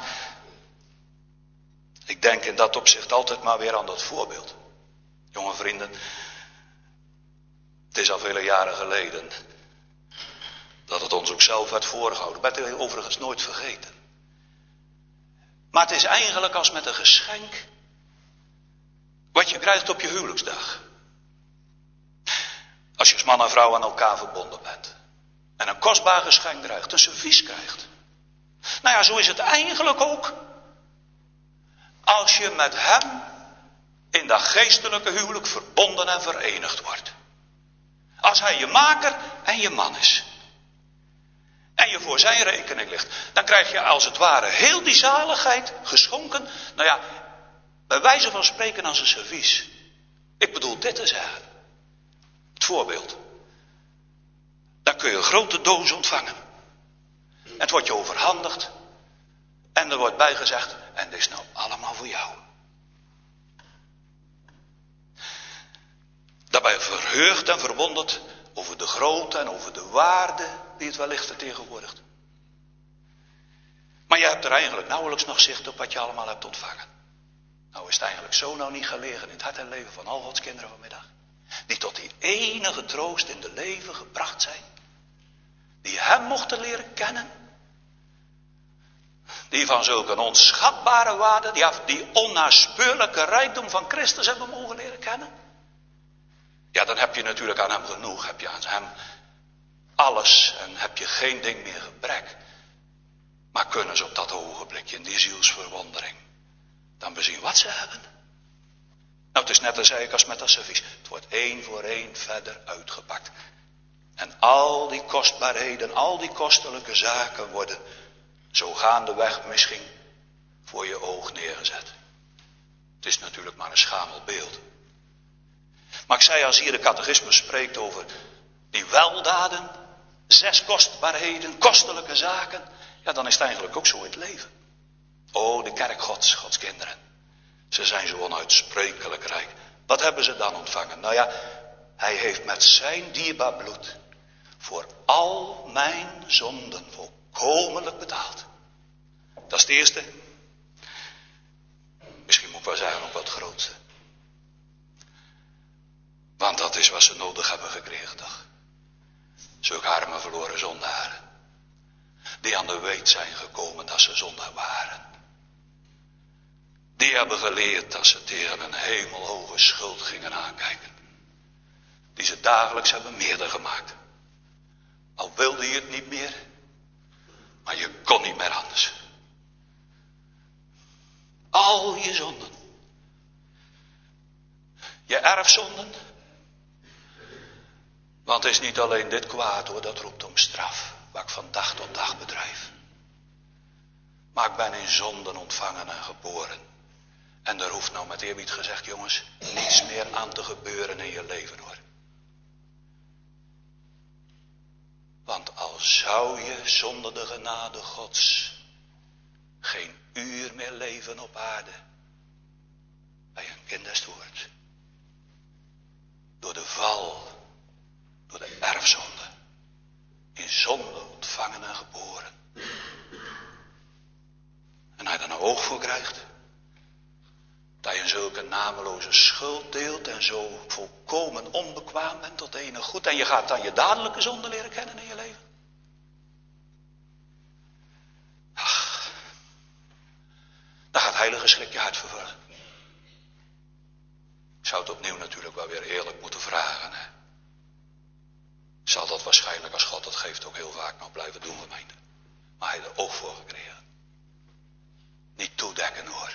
ik denk in dat opzicht altijd maar weer aan dat voorbeeld. Jonge vrienden, het is al vele jaren geleden dat het ons ook zelf werd voorgehouden. Dat werd overigens nooit vergeten. Maar het is eigenlijk als met een geschenk wat je krijgt op je huwelijksdag. Als je als man en vrouw aan elkaar verbonden bent. En een kostbaar geschenk krijgt, een servies krijgt. Nou ja, zo is het eigenlijk ook als je met hem in dat geestelijke huwelijk verbonden en verenigd wordt. Als hij je maker en je man is. En je voor zijn rekening ligt. Dan krijg je als het ware heel die zaligheid geschonken. Nou ja, bij wijze van spreken als een servies. Ik bedoel dit te zeggen. Het voorbeeld. Dan kun je een grote doos ontvangen. Het wordt je overhandigd. En er wordt bijgezegd. En dit is nou allemaal voor jou. Daarbij verheugd en verwonderd over de grootte en over de waarde die het wellicht vertegenwoordigt. Maar je hebt er eigenlijk nauwelijks nog zicht op wat je allemaal hebt ontvangen. Nou is het eigenlijk zo nou niet gelegen in het hart en leven van al Gods kinderen vanmiddag. Die tot die enige troost in de leven gebracht zijn. Die hem mochten leren kennen. Die van zulke onschatbare waarde, die, die onnaspeurlijke rijkdom van Christus hebben mogen leren kennen. Ja, dan heb je natuurlijk aan hem genoeg. Heb je aan hem alles en heb je geen ding meer gebrek. Maar kunnen ze op dat ogenblikje in die zielsverwondering dan bezien wat ze hebben? Nou, het is net als ik als met dat servies. Het wordt één voor één verder uitgepakt. En al die kostbaarheden, al die kostelijke zaken worden zo gaandeweg misschien voor je oog neergezet. Het is natuurlijk maar een schamel beeld. Maar ik zei, als hier de catechismus spreekt over die weldaden, zes kostbaarheden, kostelijke zaken, ja, dan is het eigenlijk ook zo in het leven. O, de kerk Gods, Gods kinderen. Ze zijn zo onuitsprekelijk rijk. Wat hebben ze dan ontvangen? Nou ja, hij heeft met zijn dierbaar bloed voor al mijn zonden volkomenlijk betaald. Dat is het eerste. Misschien moet ik wel zeggen ook wat het grootste. Want dat is wat ze nodig hebben gekregen, toch? Zulke arme verloren zondaren. Die aan de weet zijn gekomen dat ze zondaar waren. Die hebben geleerd dat ze tegen een hemelhoge schuld gingen aankijken. die ze dagelijks hebben meerder gemaakt. Al wilde je het niet meer, maar je kon niet meer anders. Al je zonden. Je erfzonden. Want het is niet alleen dit kwaad hoor, dat roept om straf. Wat ik van dag tot dag bedrijf. Maar ik ben in zonden ontvangen en geboren. En er hoeft nou met eerbied gezegd, jongens, niets meer aan te gebeuren in je leven hoor. Want al zou je zonder de genade Gods geen uur meer leven op aarde, ben je een kind des woords. Door de val, door de erfzonde, in zonde ontvangen en geboren. En hij er nou oog voor krijgt, dat je in zulke nameloze schuld deelt en zo volkomen onbekwaam bent tot enig goed. En je gaat dan je dadelijke zonde leren kennen in je leven. Ach, dan gaat heilige schrik je hart vervullen. Ik zou het opnieuw natuurlijk wel weer eerlijk moeten vragen. Hè? Zal dat waarschijnlijk, als God het geeft, ook heel vaak nog blijven doen, gemeente. Maar hij heeft er oog voor gekregen. Niet toedekken hoor.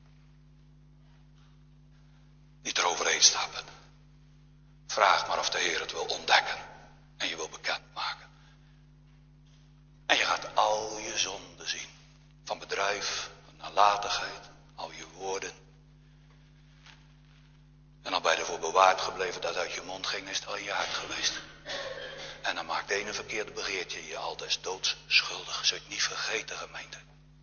Niet eroverheen stappen. Vraag maar of de Heer het wil ontdekken. En je wil bekendmaken. En je gaat al je zonden zien. Van bedrijf, van nalatigheid, al je woorden. En al ben je ervoor bewaard gebleven dat uit je mond ging, is het al in je hart geweest. En dan maakt de ene verkeerde begeertje je al des doods schuldig. Zul je het niet vergeten, gemeente.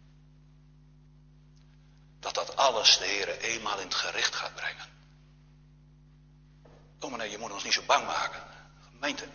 Dat dat alles de Heer eenmaal in het gericht gaat brengen. Dominee, je moet ons niet zo bang maken. Gemeente.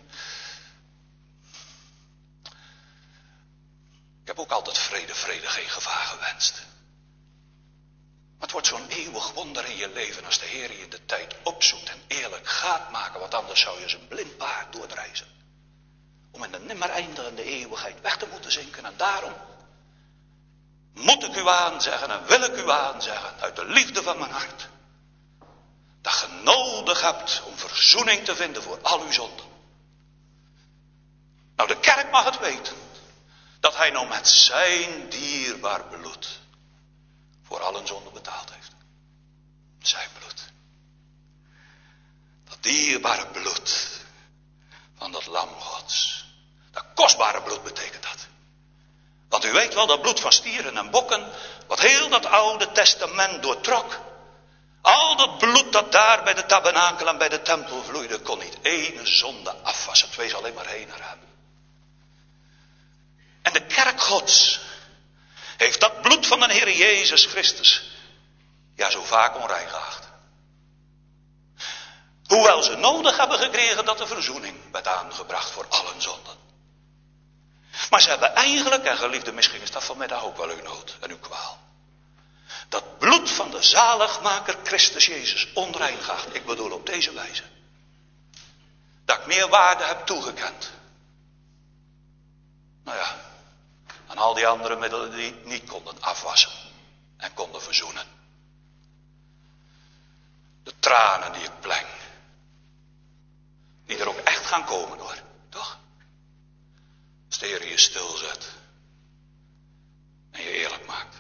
Ik heb ook altijd vrede, vrede, geen gevaar gewenst. Maar het wordt zo'n eeuwig wonder in je leven als de Heer je de tijd opzoekt en eerlijk gaat maken. Want anders zou je zijn blind paard doordreizen. Om in de nimmer eindigende eeuwigheid weg te moeten zinken. En daarom moet ik u aanzeggen en wil ik u aanzeggen uit de liefde van mijn hart. Dat je nodig hebt om verzoening te vinden voor al uw zonden. Nou, de kerk mag het weten. Dat hij nou met zijn dierbaar bloed voor al hun zonden betaald heeft. Zijn bloed. Dat dierbare bloed van dat lam Gods. Dat kostbare bloed betekent dat. Want u weet wel, dat bloed van stieren en bokken, wat heel dat Oude Testament doortrok. Al dat bloed dat daar bij de tabernakel en bij de tempel vloeide, kon niet ene zonde afwassen. Het wees alleen maar heen naar hem. En de kerk Gods heeft dat bloed van de Heer Jezus Christus, ja, zo vaak onrein geacht. Hoewel ze nodig hebben gekregen dat de verzoening werd aangebracht voor allen zonden. Maar ze hebben eigenlijk, en geliefde, misschien is dat vanmiddag ook wel uw nood en uw kwaal. Dat bloed van de zaligmaker Christus Jezus onrein geacht. Ik bedoel op deze wijze. Dat ik meer waarde heb toegekend. Nou ja, aan al die andere middelen die niet konden afwassen en konden verzoenen. De tranen die ik pleng. Die er ook echt gaan komen hoor, toch? Als de Heer je stilzet. En je eerlijk maakt.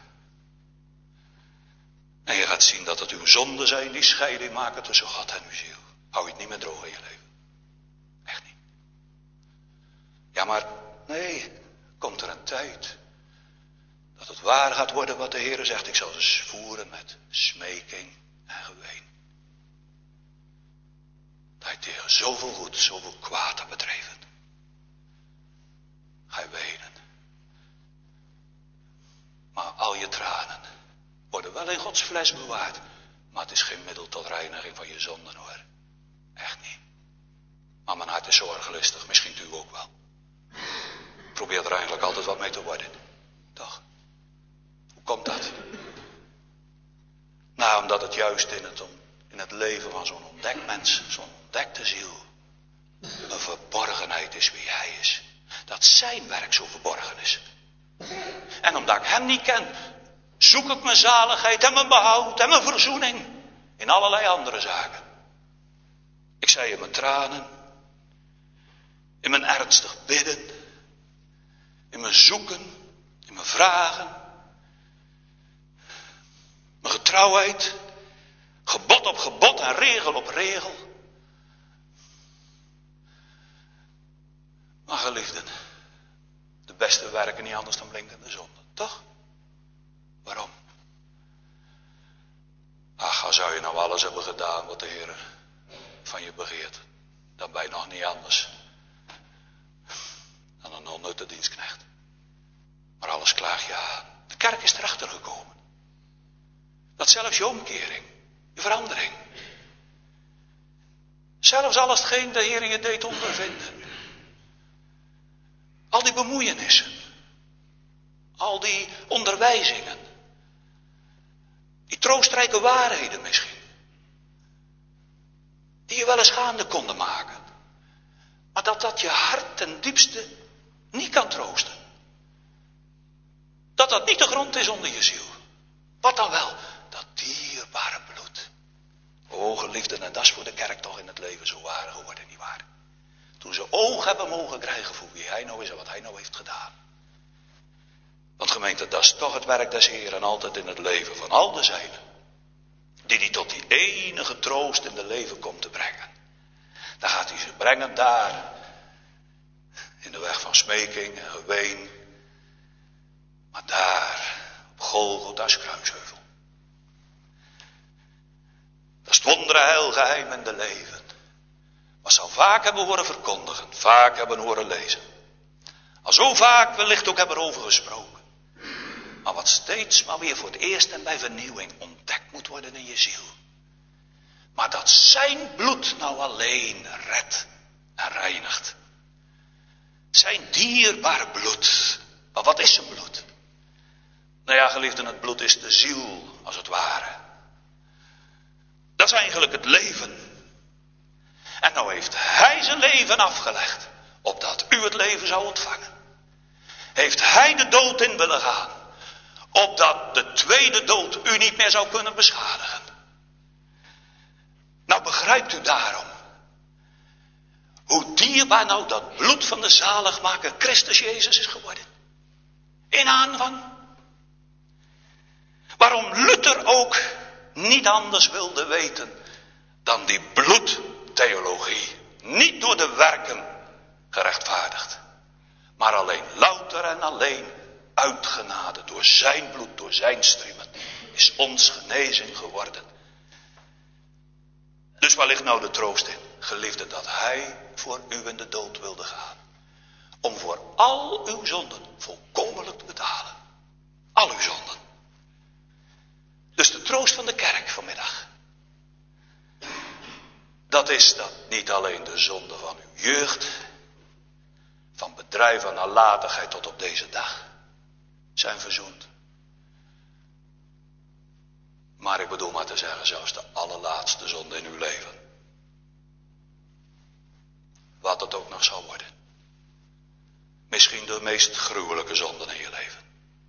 En je gaat zien dat het uw zonden zijn die scheiding maken tussen God en uw ziel. Hou je het niet meer droog in je leven. Echt niet. Ja maar, nee, komt er een tijd dat het waar gaat worden wat de Heer zegt. Ik zal ze voeren met smeking en geween. Dat hij tegen zoveel goed, zoveel kwaad had bedreven. Ga je wenen. Maar al je tranen worden wel in Gods fles bewaard. Maar het is geen middel tot reiniging van je zonden hoor. Echt niet. Maar mijn hart is zo erg listig. Misschien u ook wel. Probeer er eigenlijk altijd wat mee te worden. Toch? Hoe komt dat? Nou, omdat het juist in het, in het leven van zo'n ontdekt mens, zo'n ontdekte ziel, een verborgenheid is wie hij is. Dat zijn werk zo verborgen is. En omdat ik hem niet ken, zoek ik mijn zaligheid en mijn behoud en mijn verzoening in allerlei andere zaken. Ik zei in mijn tranen, in mijn ernstig bidden, in mijn zoeken, in mijn vragen, mijn getrouwheid, gebod op gebod en regel op regel. Maar geliefden, de beste werken niet anders dan blinkende zonden, toch? Waarom? Ach, als zou je nou alles hebben gedaan wat de Heer van je begeert, dan ben je nog niet anders dan een onnutte dienstknecht. Maar alles klaag je aan. De kerk is erachter gekomen. Dat zelfs je omkering, je verandering, zelfs alles hetgeen de Heer je deed ondervinden, al die bemoeienissen, al die onderwijzingen, die troostrijke waarheden misschien, die je wel eens gaande konden maken, maar dat dat je hart ten diepste niet kan troosten. Dat dat niet de grond is onder je ziel. Wat dan wel? Dat dierbare bloed. O geliefden, en dat is voor de kerk toch in het leven zo waar geworden, nietwaar? Toen ze oog hebben mogen krijgen voor wie hij nou is en wat hij nou heeft gedaan. Want gemeente, dat is toch het werk des Heeren altijd in het leven van al de zijnen. Die die tot die enige troost in de leven komt te brengen. Dan gaat hij ze brengen daar. In de weg van smeking en geween. Maar daar, op Golgotha's kruisheuvel. Dat is het wondere heilgeheim in de leven. Wat ze al vaak hebben horen verkondigen. Vaak hebben horen lezen. Al zo vaak wellicht ook hebben over gesproken. Maar wat steeds maar weer voor het eerst en bij vernieuwing ontdekt moet worden in je ziel. Maar dat zijn bloed nou alleen redt en reinigt. Zijn dierbare bloed. Maar wat is zijn bloed? Nou ja, geliefden, het bloed is de ziel, als het ware. Dat is eigenlijk het leven. En nou heeft hij zijn leven afgelegd, opdat u het leven zou ontvangen. Heeft hij de dood in willen gaan, opdat de tweede dood u niet meer zou kunnen beschadigen. Nou begrijpt u daarom hoe dierbaar nou dat bloed van de zaligmaker Christus Jezus is geworden. In aanvang. Waarom Luther ook niet anders wilde weten dan die bloedtheologie. Niet door de werken gerechtvaardigd, maar alleen louter en alleen uit genade. Door zijn bloed, door zijn striemen is ons genezing geworden. Dus waar ligt nou de troost in? Geliefde, dat hij voor u in de dood wilde gaan. Om voor al uw zonden volkomenlijk te betalen. Al uw zonden. Dus de troost van de kerk vanmiddag. Dat is dat niet alleen de zonde van uw jeugd. Van bedrijf en nalatigheid tot op deze dag. Zijn verzoend. Maar ik bedoel maar te zeggen, zelfs de allerlaatste zonde in uw leven. Wat het ook nog zal worden. Misschien de meest gruwelijke zonden in je leven.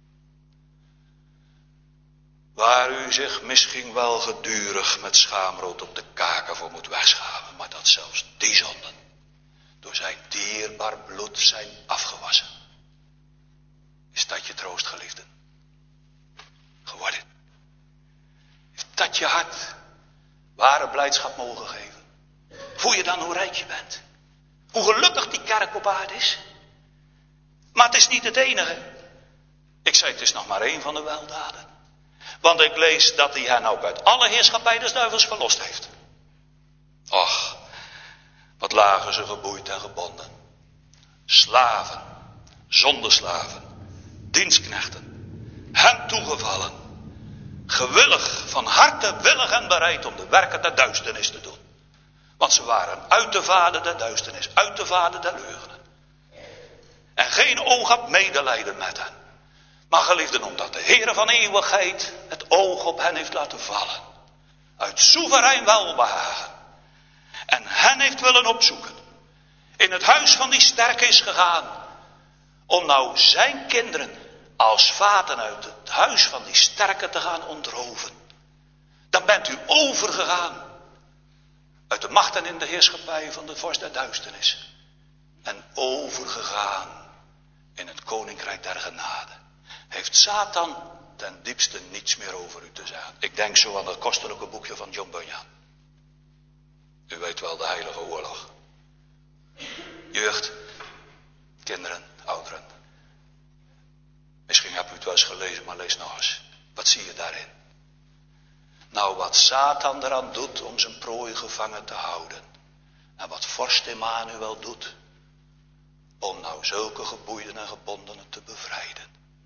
Waar u zich misschien wel gedurig met schaamrood op de kaken voor moet wegschamen. Maar dat zelfs die zonden door zijn dierbaar bloed zijn afgewassen. Is dat je troost, geliefden? Geworden. Heeft dat je hart ware blijdschap mogen geven? Voel je dan hoe rijk je bent? Hoe gelukkig die kerk op aarde is? Maar het is niet het enige. Ik zei, het is nog maar één van de weldaden. Want ik lees dat hij hen ook uit alle heerschappij des duivels verlost heeft. Och, wat lagen ze geboeid en gebonden. Slaven, zondeslaven, dienstknechten, hem toegevallen. Gewillig, van harte willig en bereid om de werken der duisternis te doen. Want ze waren uit de vader der duisternis, uit de vader der leugen. En geen oog had medelijden met hen. Maar geliefden, omdat de Heere van eeuwigheid het oog op hen heeft laten vallen. Uit soeverein welbehagen. En hen heeft willen opzoeken. In het huis van die sterke is gegaan. Om nou zijn kinderen als vaten uit het huis van die sterke te gaan ontroven. Dan bent u overgegaan Uit de macht en in de heerschappij van de vorst der duisternis. En overgegaan in het koninkrijk der genade. Heeft Satan ten diepste niets meer over u te zeggen. Ik denk zo aan het kostelijke boekje van John Bunyan. U weet wel, de heilige oorlog. Jeugd, kinderen, ouderen. Misschien hebt u het wel eens gelezen, maar lees nog eens. Wat zie je daarin? Nou, wat Satan eraan doet om zijn prooi gevangen te houden. En wat vorst Emmanuel doet om nou zulke geboeiden en gebondenen te bevrijden.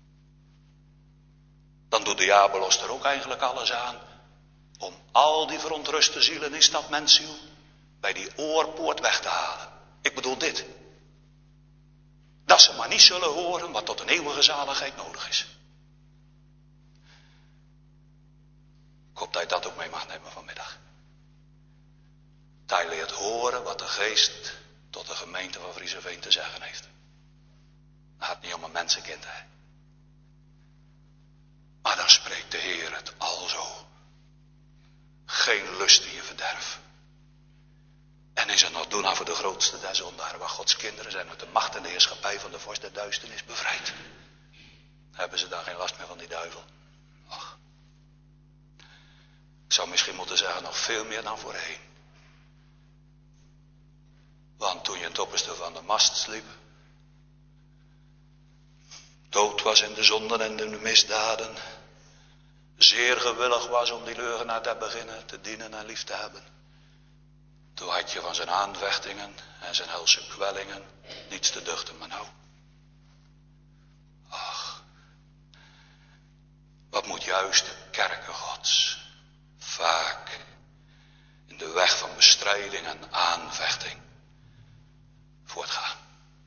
Dan doet de diabolos er ook eigenlijk alles aan om al die verontruste zielen in dat mensziel bij die oorpoort weg te halen. Ik bedoel dit. Dat ze maar niet zullen horen wat tot een eeuwige zaligheid nodig is. Ik hoop dat je dat ook mee mag nemen vanmiddag. Dat je leert horen wat de geest tot de gemeente van Vriezenveen te zeggen heeft. Het gaat niet om een mensenkind, hè. Maar dan spreekt de Heer het alzo. Geen lust in je verderf. En is het nog doen voor de grootste der zondaren, waar Gods kinderen zijn uit de macht en de heerschappij van de vorst der duisternis bevrijd. Hebben ze dan geen last meer van die duivel? Ach. Ik zou misschien moeten zeggen nog veel meer dan voorheen. Want toen je in het opperste van de mast sliep, dood was in de zonden en de misdaden, zeer gewillig was om die leugenaar te beginnen te dienen en lief te hebben. Toen had je van zijn aanvechtingen en zijn helse kwellingen niets te duchten, maar nou. Ach, wat moet juist de kerken Gods vaak in de weg van bestrijding en aanvechting voortgaan.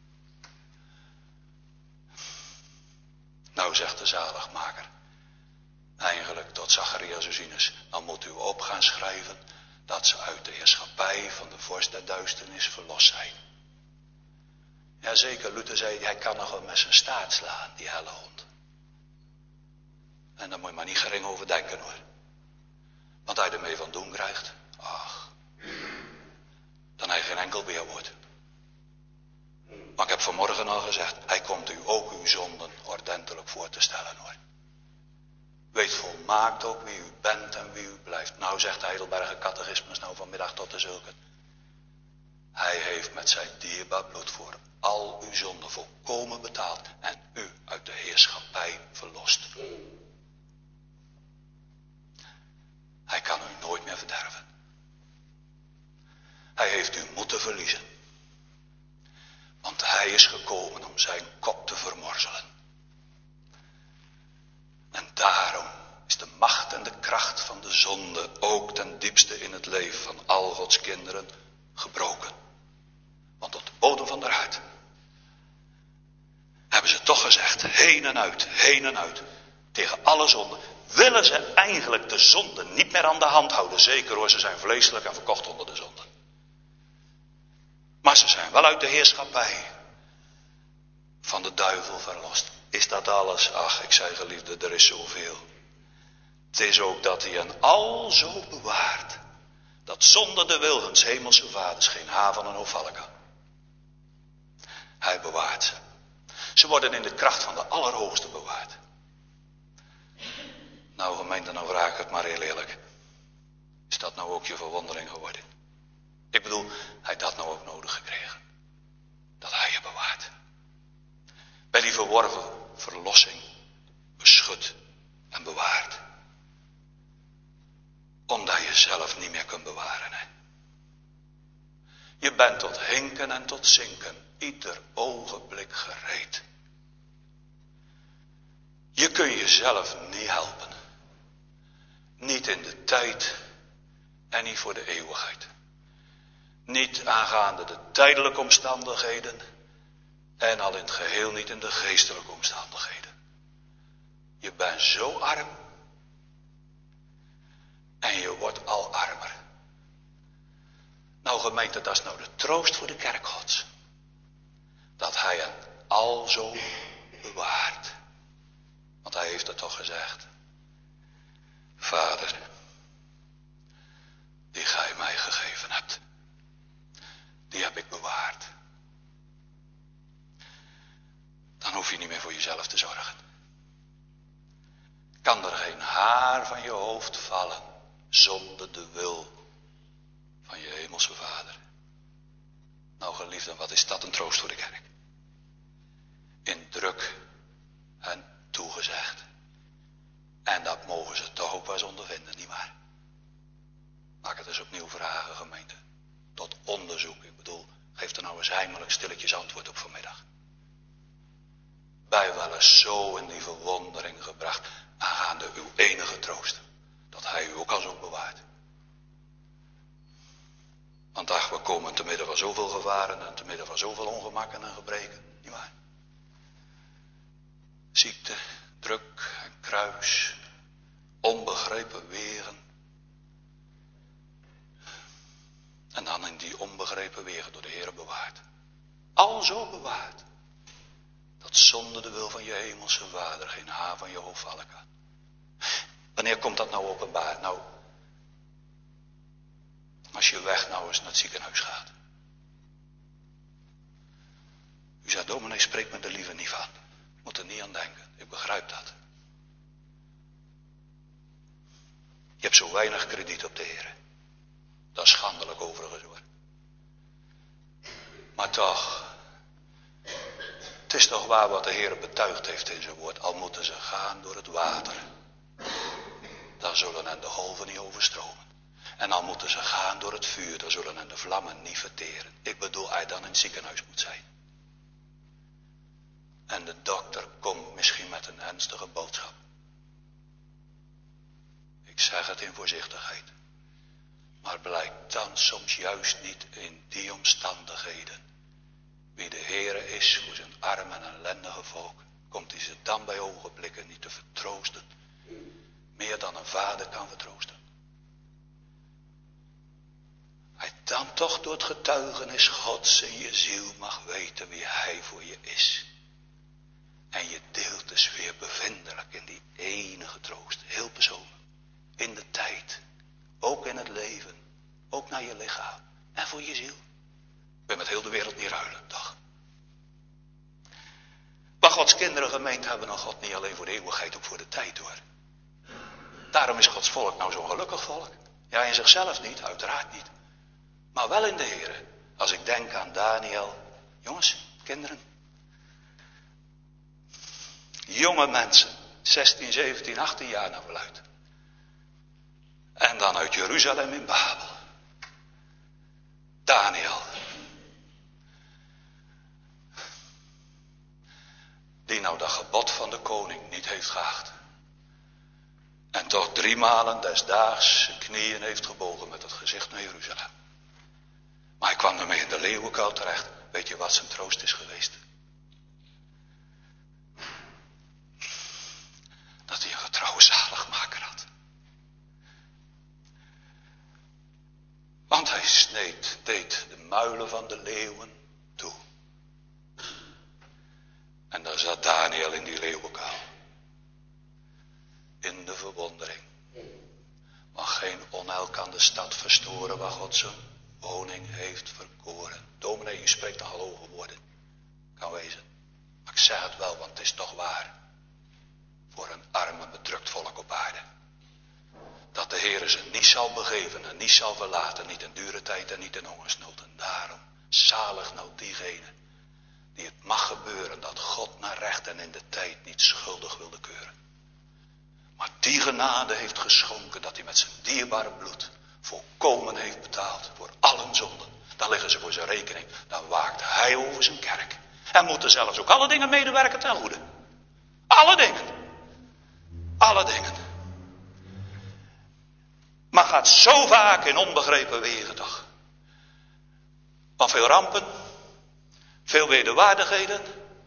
Nou, zegt de zaligmaker, eigenlijk tot Zacharias Ursinus, dan moet u op gaan schrijven dat ze uit de heerschappij van de vorst der duisternis verlost zijn. Jazeker, Luther zei, hij kan nog wel met zijn staart slaan, die helle hond. En daar moet je maar niet gering over denken, hoor. Want hij ermee van doen krijgt, ach, dan hij geen enkel weerwoord. Maar ik heb vanmorgen al gezegd, hij komt u ook uw zonden ordentelijk voor te stellen, hoor. Weet volmaakt ook wie u bent en wie u blijft. Nou, zegt de Heidelberger Catechismus nou vanmiddag tot de zulken. Hij heeft met zijn dierbaar bloed voor al uw zonden volkomen betaald en u uit de heerschappij verlost. Hij kan u nooit meer verderven. Hij heeft u moeten verliezen. Want hij is gekomen om zijn kop te vermorzelen. En daarom is de macht en de kracht van de zonde ook ten diepste in het leven van al Gods kinderen gebroken. Want tot de bodem van de hart hebben ze toch gezegd, heen en uit, heen en uit, tegen alle zonden. Willen ze eigenlijk de zonde niet meer aan de hand houden, zeker hoor, ze zijn vleeselijk en verkocht onder de zonde. Maar ze zijn wel uit de heerschappij van de duivel verlost. Is dat alles? Ach, ik zei geliefde, er is zoveel. Het is ook dat hij hen al zo bewaart, dat zonder de wil van 's hemelse vaders geen haven en hoofd vallen kan. Hij bewaart ze. Ze worden in de kracht van de Allerhoogste bewaard. Nou gemeente, nou vraag ik het maar heel eerlijk. Is dat nou ook je verwondering geworden? Ik bedoel, hij had dat nou ook nodig gekregen. Dat hij je bewaart. Bij die verworven verlossing beschut en bewaard. Omdat je zelf niet meer kunt bewaren. Hè? Je bent tot hinken en tot zinken ieder ogenblik gereed. Je kun jezelf niet helpen. Niet in de tijd en niet voor de eeuwigheid. Niet aangaande de tijdelijke omstandigheden en al in het geheel niet in de geestelijke omstandigheden. Je bent zo arm en je wordt al armer. Nou gemeente, dat is nou de troost voor de kerk Gods. Dat hij hen al zo bewaart. Want hij heeft het toch gezegd. Vader, die gij mij gegeven hebt. haar van je hoofd vallen zonder de wil van je hemelse Vader. Nou geliefden, wat is dat een troost voor de kerk? In druk en toegezegd. En dat mogen ze toch ook wel eens ondervinden, nietwaar? Maak het eens opnieuw vragen, gemeente. Tot onderzoek. Ik bedoel, geef er nou eens heimelijk stilletjes antwoord op vanmiddag. Bij wel eens zo in die verwondering gebracht aangaande uw enige troost. Dat hij u ook al zo bewaart. Want ach, we komen te midden van zoveel gevaren en te midden van zoveel ongemakken en gebreken. Nietwaar? Ziekte, druk en kruis, onbegrepen wegen. En dan in die onbegrepen wegen door de Heer bewaard. Al zo bewaard. Dat zonder de wil van je hemelse Vader geen haar van je hoofd vallen kan. Wanneer komt dat nou openbaar? Nou, als je weg nou eens naar het ziekenhuis gaat. U zegt, dominee, spreek me er liever niet van. Ik moet er niet aan denken. Ik begrijp dat. Je hebt zo weinig krediet op de Heer. Dat is schandelijk overigens hoor. Maar toch. Het is toch waar wat de Heer betuigd heeft in zijn woord. Al moeten ze gaan door het water. Dan zullen hen de golven niet overstromen. En al moeten ze gaan door het vuur. Dan zullen hen de vlammen niet verteren. Ik bedoel, hij dan in het ziekenhuis moet zijn. En de dokter komt misschien met een ernstige boodschap. Ik zeg het in voorzichtigheid. Maar blijkt dan soms juist niet in die omstandigheden. Wie de Heere is voor zijn arm en ellendige volk. Komt hij ze dan bij ogenblikken niet te vertroosten. Meer dan een vader kan vertroosten. Hij dan toch door het getuigenis Gods in je ziel mag weten wie hij voor je is. En je deelt dus weer bevindelijk in die enige troost. Heel persoonlijk. In de tijd. Ook in het leven. Ook naar je lichaam. En voor je ziel. Ik ben met heel de wereld niet ruilen, toch? Maar Gods kinderen gemeend hebben aan God niet alleen voor de eeuwigheid, ook voor de tijd hoor. Daarom is Gods volk nou zo'n gelukkig volk. Ja, in zichzelf niet, uiteraard niet. Maar wel in de Heer. Als ik denk aan Daniel. Jongens, kinderen. Jonge mensen. zestien, zeventien, achttien jaar naar verluidt. En dan uit Jeruzalem in Babel. Daniel. Die nou dat gebod van de koning niet heeft geacht. En toch drie malen desdaags zijn knieën heeft gebogen met het gezicht naar Jeruzalem. Maar hij kwam ermee in de leeuwenkuil terecht. Weet je wat zijn troost is geweest? Dat hij een getrouwe zaligmaker had. Want hij sneed, deed de muilen van de leeuwen toe. En daar zat Daniel in die leeuwenkuil. In de verwondering. Mag geen onheil kan de stad verstoren waar God zijn woning heeft verkoren. Dominee, u spreekt nogal hoge woorden. Kan wezen. Maar ik zeg het wel, want het is toch waar. Voor een arm en bedrukt volk op aarde. Dat de Heere ze niet zal begeven en niet zal verlaten. Niet in dure tijd en niet in hongersnood. En daarom, zalig nou diegene die het mag gebeuren dat God naar recht en in de tijd niet schuldig wilde keuren. Maar die genade heeft geschonken dat hij met zijn dierbare bloed volkomen heeft betaald voor allen zonden. Dan liggen ze voor zijn rekening. Dan waakt hij over zijn kerk. En moeten zelfs ook alle dingen medewerken ten goede. Alle dingen. Alle dingen. Maar gaat zo vaak in onbegrepen wegen toch. Van veel rampen. Veel wederwaardigheden.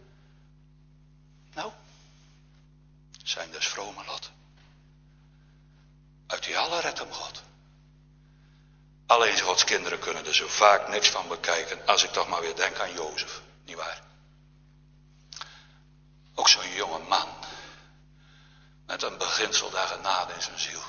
Nou. Zijn dus vrome lot. Uit die alle redt hem God. Alleen Gods kinderen kunnen er zo vaak niks van bekijken. Als ik toch maar weer denk aan Jozef. Niet waar? Ook zo'n jonge man. Met een beginsel der genade in zijn ziel.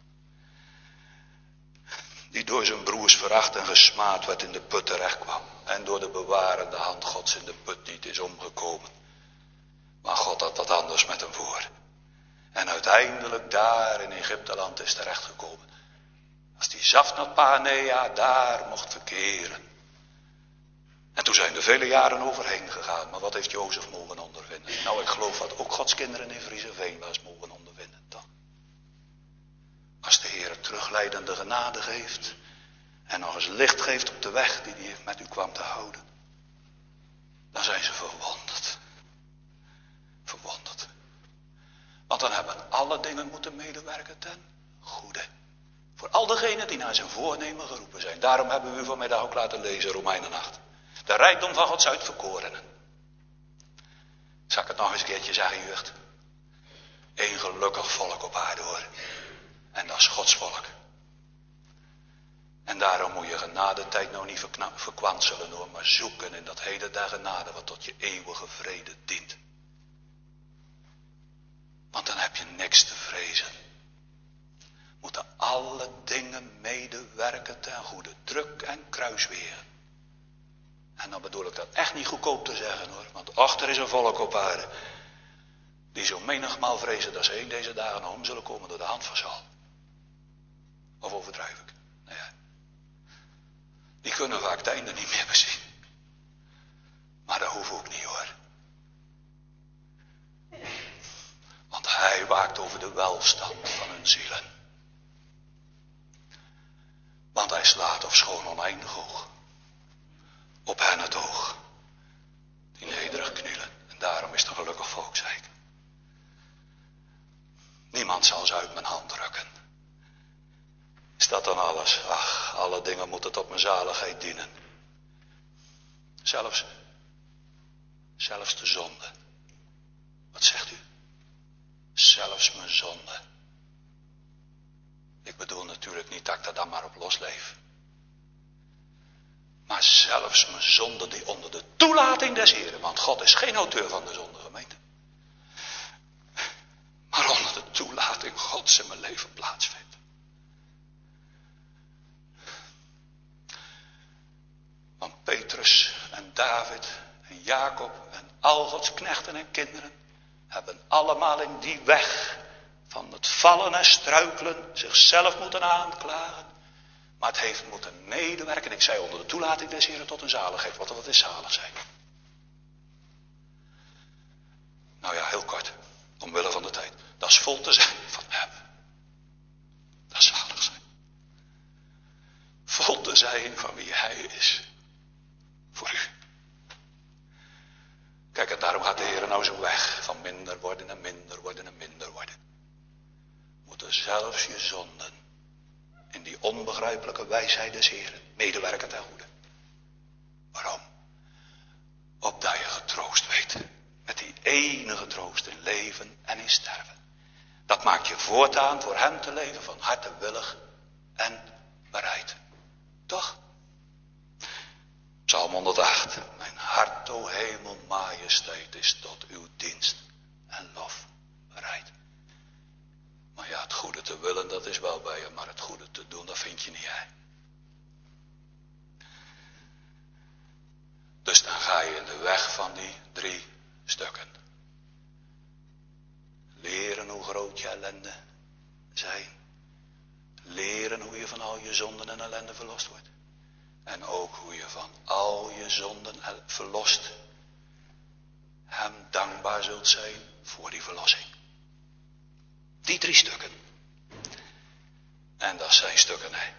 Die door zijn broers veracht en gesmaad werd in de put terecht kwam. En door de bewarende hand Gods in de put niet is omgekomen. Maar God had wat anders met hem voor. En uiteindelijk daar in Egypteland is terechtgekomen. Als die Zafnat Paanea daar mocht verkeren. En toen zijn er vele jaren overheen gegaan. Maar wat heeft Jozef mogen ondervinden? Nou, ik geloof wat ook Gods kinderen in Vriezenveen wel eens mogen ondervinden. Toch? Als de Heer terugleidende genade geeft. En nog eens licht geeft op de weg die hij met u kwam te houden. Dan zijn ze verwonderd. Verwonderd. Want dan hebben alle dingen moeten medewerken ten goede. Voor al diegenen die naar zijn voornemen geroepen zijn. Daarom hebben we u vanmiddag ook laten lezen, Romeinen acht. De rijkdom van Gods uitverkorenen. Zal ik het nog eens een keertje zeggen, jeugd? Eén gelukkig volk op aarde hoor. En dat is Gods volk. En daarom moet je genadetijd nou niet verkwanselen hoor. Maar zoeken in dat heden der genade wat tot je eeuwige vrede dient. Want dan heb je niks te vrezen. Moeten alle dingen medewerken ten goede. Druk en kruisweer. En dan bedoel ik dat echt niet goedkoop te zeggen hoor. Want achter is een volk op aarde. Die zo menigmaal vrezen dat ze een deze dagen om zullen komen door de hand van Saul. Of overdrijf ik? Nou ja. Die kunnen vaak het einde niet meer bezien. Maar dat hoeft ook niet hoor. Want hij waakt over de welstand van hun zielen. Want hij slaat of schoon oneindig hoog. Op hen het oog. Die nederig knielen. En daarom is het een gelukkig volk, zei ik. Niemand zal ze uit mijn hand drukken. Is dat dan alles? Ach, alle dingen moeten tot mijn zaligheid dienen. Zelfs, zelfs de zonde. Wat zegt u? Zelfs mijn zonde. Ik bedoel natuurlijk niet dat ik daar dan maar op losleef. Maar zelfs mijn zonde die onder de toelating des Heren. Want God is geen auteur van de zonde, gemeente. Maar onder de toelating Gods in mijn leven plaatsvindt. Want Petrus en David en Jacob en al Gods knechten en kinderen hebben allemaal in die weg van het vallen en struikelen zichzelf moeten aanklagen. Maar het heeft moeten medewerken. Ik zei onder de toelating des Heren tot een zaligheid. Wat dat is zalig zijn. Nou ja, heel kort. Omwille van de tijd. Dat is vol te zijn van hem. Dat is zalig zijn. Vol te zijn van wie hij is. Voor u. Kijk, en daarom gaat de Heer nou zo weg. Van minder worden en minder worden en minder worden. Moeten zelfs je zonden. In die onbegrijpelijke wijsheid des Heren. Medewerken ten goede. Waarom? Opdat je getroost weet. Met die enige troost in leven en in sterven. Dat maakt je voortaan voor hem te leven van harte willig en bereid. Toch? Psalm honderdacht. Mijn hart, o hemel, majesteit, is tot uw dienst en lof bereid. Maar ja, het goede te willen, dat is wel bij je. Maar het goede te doen, dat vind je niet, hè. Dus dan ga je in de weg van die drie stukken. Leren hoe groot je ellende zijn. Leren hoe je van al je zonden en ellende verlost wordt. En ook hoe je van al je zonden verlost hem dankbaar zult zijn voor die verlossing. Die drie stukken. En dat zijn stukken, hè.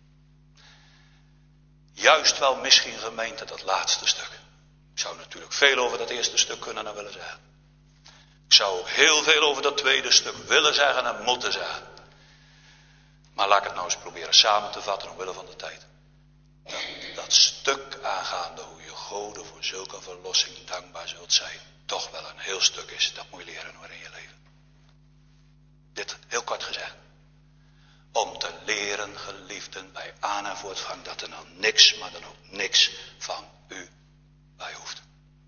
Juist wel misschien gemeente dat laatste stuk. Ik zou natuurlijk veel over dat eerste stuk kunnen en willen zeggen. Ik zou ook heel veel over dat tweede stuk willen zeggen en moeten zeggen. Maar laat ik het nou eens proberen samen te vatten omwille van de tijd. Dat, dat stuk aangaande hoe je Gode voor zulke verlossing dankbaar zult zijn. Toch wel een heel stuk is. Dat moet je leren hoor in je leven. Dit heel kort gezegd. Om te leren, geliefden, bij aan- en voortgang, dat er dan niks, maar dan ook niks van u bij hoeft.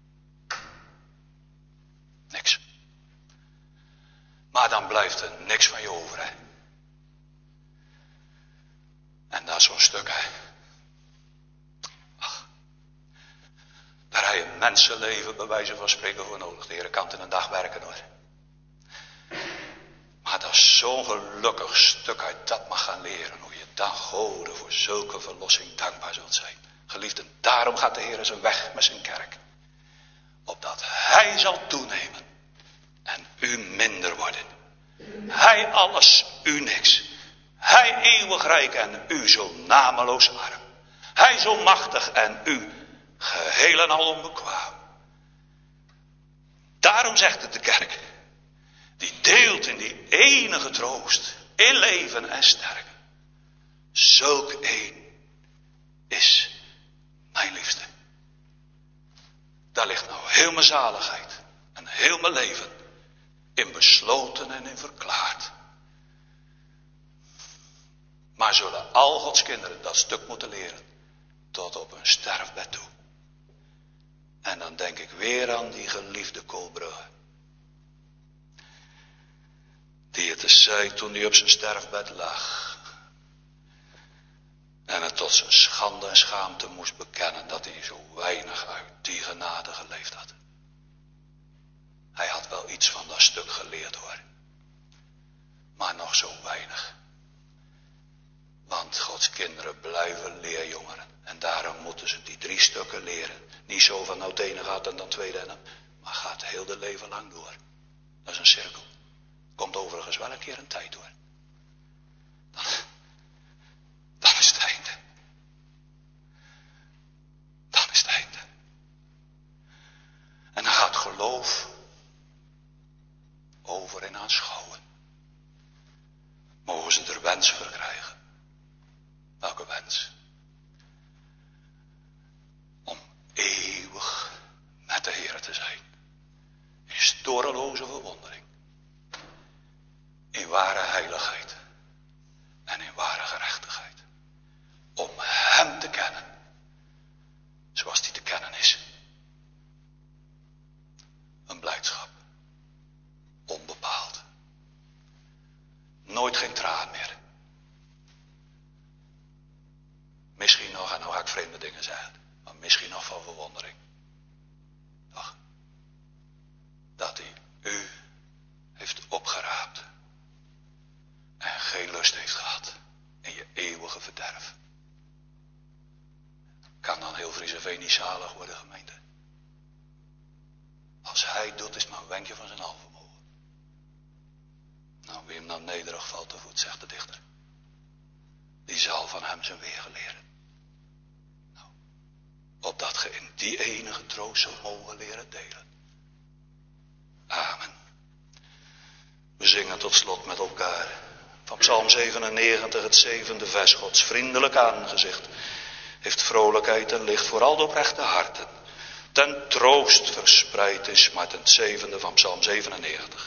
Niks. Maar dan blijft er niks van je over, hè. En dat is zo'n stuk, hè. Ach. Daar heb je een mensenleven bij wijze van spreken voor nodig. De Heer kan in een dag werken, hoor. is zo'n gelukkig stuk uit dat mag gaan leren. Hoe je dan Gode voor zulke verlossing dankbaar zult zijn. Geliefden, daarom gaat de Heer zijn weg met zijn kerk. Opdat hij zal toenemen en u minder worden. Hij alles, u niks. Hij eeuwig rijk en u zo nameloos arm. Hij zo machtig en u geheel en al onbekwaam. Daarom zegt het de kerk. Die deelt in die enige troost. In leven en sterven. Zulk een is mijn liefste. Daar ligt nou heel mijn zaligheid. En heel mijn leven. In besloten en in verklaard. Maar zullen al Gods kinderen dat stuk moeten leren. Tot op hun sterfbed toe. En dan denk ik weer aan die geliefde Koolbrugge. Die het eens zei toen hij op zijn sterfbed lag. En het tot zijn schande en schaamte moest bekennen dat hij zo weinig uit die genade geleefd had. Hij had wel iets van dat stuk geleerd hoor. Maar nog zo weinig. Want Gods kinderen blijven leerjongeren. En daarom moeten ze die drie stukken leren. Niet zo van nou het ene gaat en dan het tweede en dan. Maar gaat heel de leven lang door. Dat is een cirkel. Komt overigens wel een keer een tijd hoor. Dan, dan is het einde. Dan is het einde. En dan gaat geloof over in aanschouwen. Mogen ze er wens verkrijgen. Welke wens? Om eeuwig met de Heer te zijn. In storeloze verwondering. In ware heiligheid. En in ware gerechtigheid. Om hem te kennen. Zoals die te kennen is. Een blijdschap. Onbepaald. Nooit geen traan meer. Misschien nog, en nou ga ik vreemde dingen zeggen. Maar misschien nog van verwondering. Toch? Dat hij u heeft opgeraapt. En geen lust heeft gehad. In je eeuwige verderf. Kan dan heel Frieseveen niet zalig worden, gemeente? Als hij het doet, is het maar een wenkje van zijn alvermogen. Nou, wie hem dan nederig valt te voet, zegt de dichter. Die zal van hem zijn wegen leren. Nou, opdat ge in die enige troost zult mogen leren delen. Amen. We zingen tot slot met elkaar. Van Psalm zevenennegentig, het zevende vers. Gods vriendelijk aangezicht heeft vrolijkheid en licht voor al de oprechte harten. Ten troost verspreid is, maar ten zevende van Psalm zevenennegentig.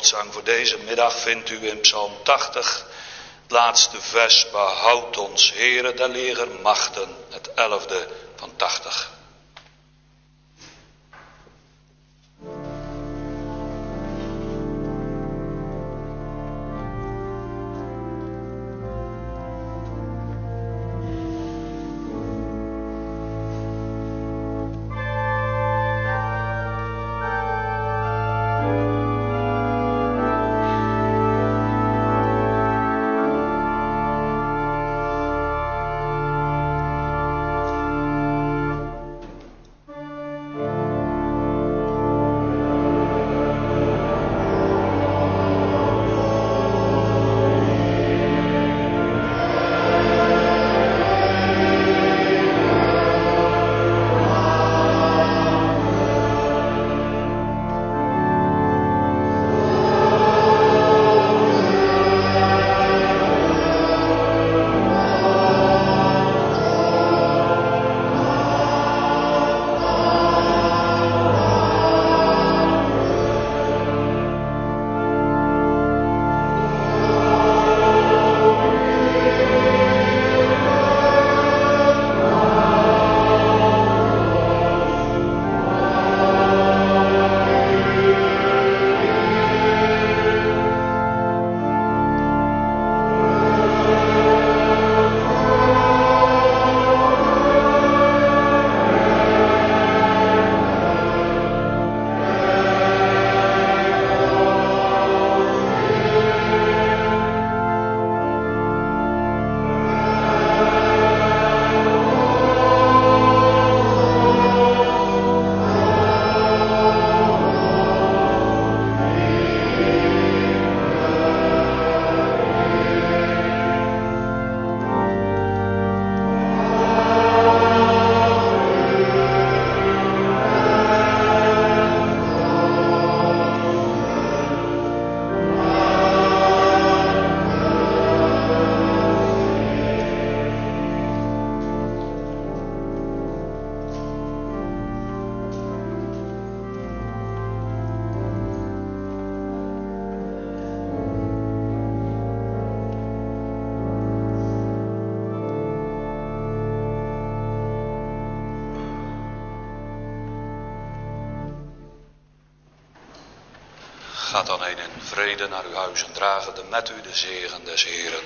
gebedszang voor deze middag vindt u in Psalm tachtig, het laatste vers, behoud ons, Heere der legermachten, het elfde van tachtig. Gaat dan heen in vrede naar uw huis en dragende met u de zegen des Heeren.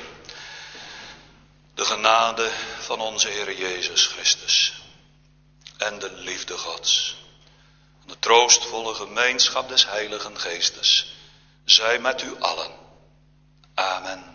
De genade van onze Heer Jezus Christus en de liefde Gods en de troostvolle gemeenschap des Heiligen Geestes zij met u allen. Amen.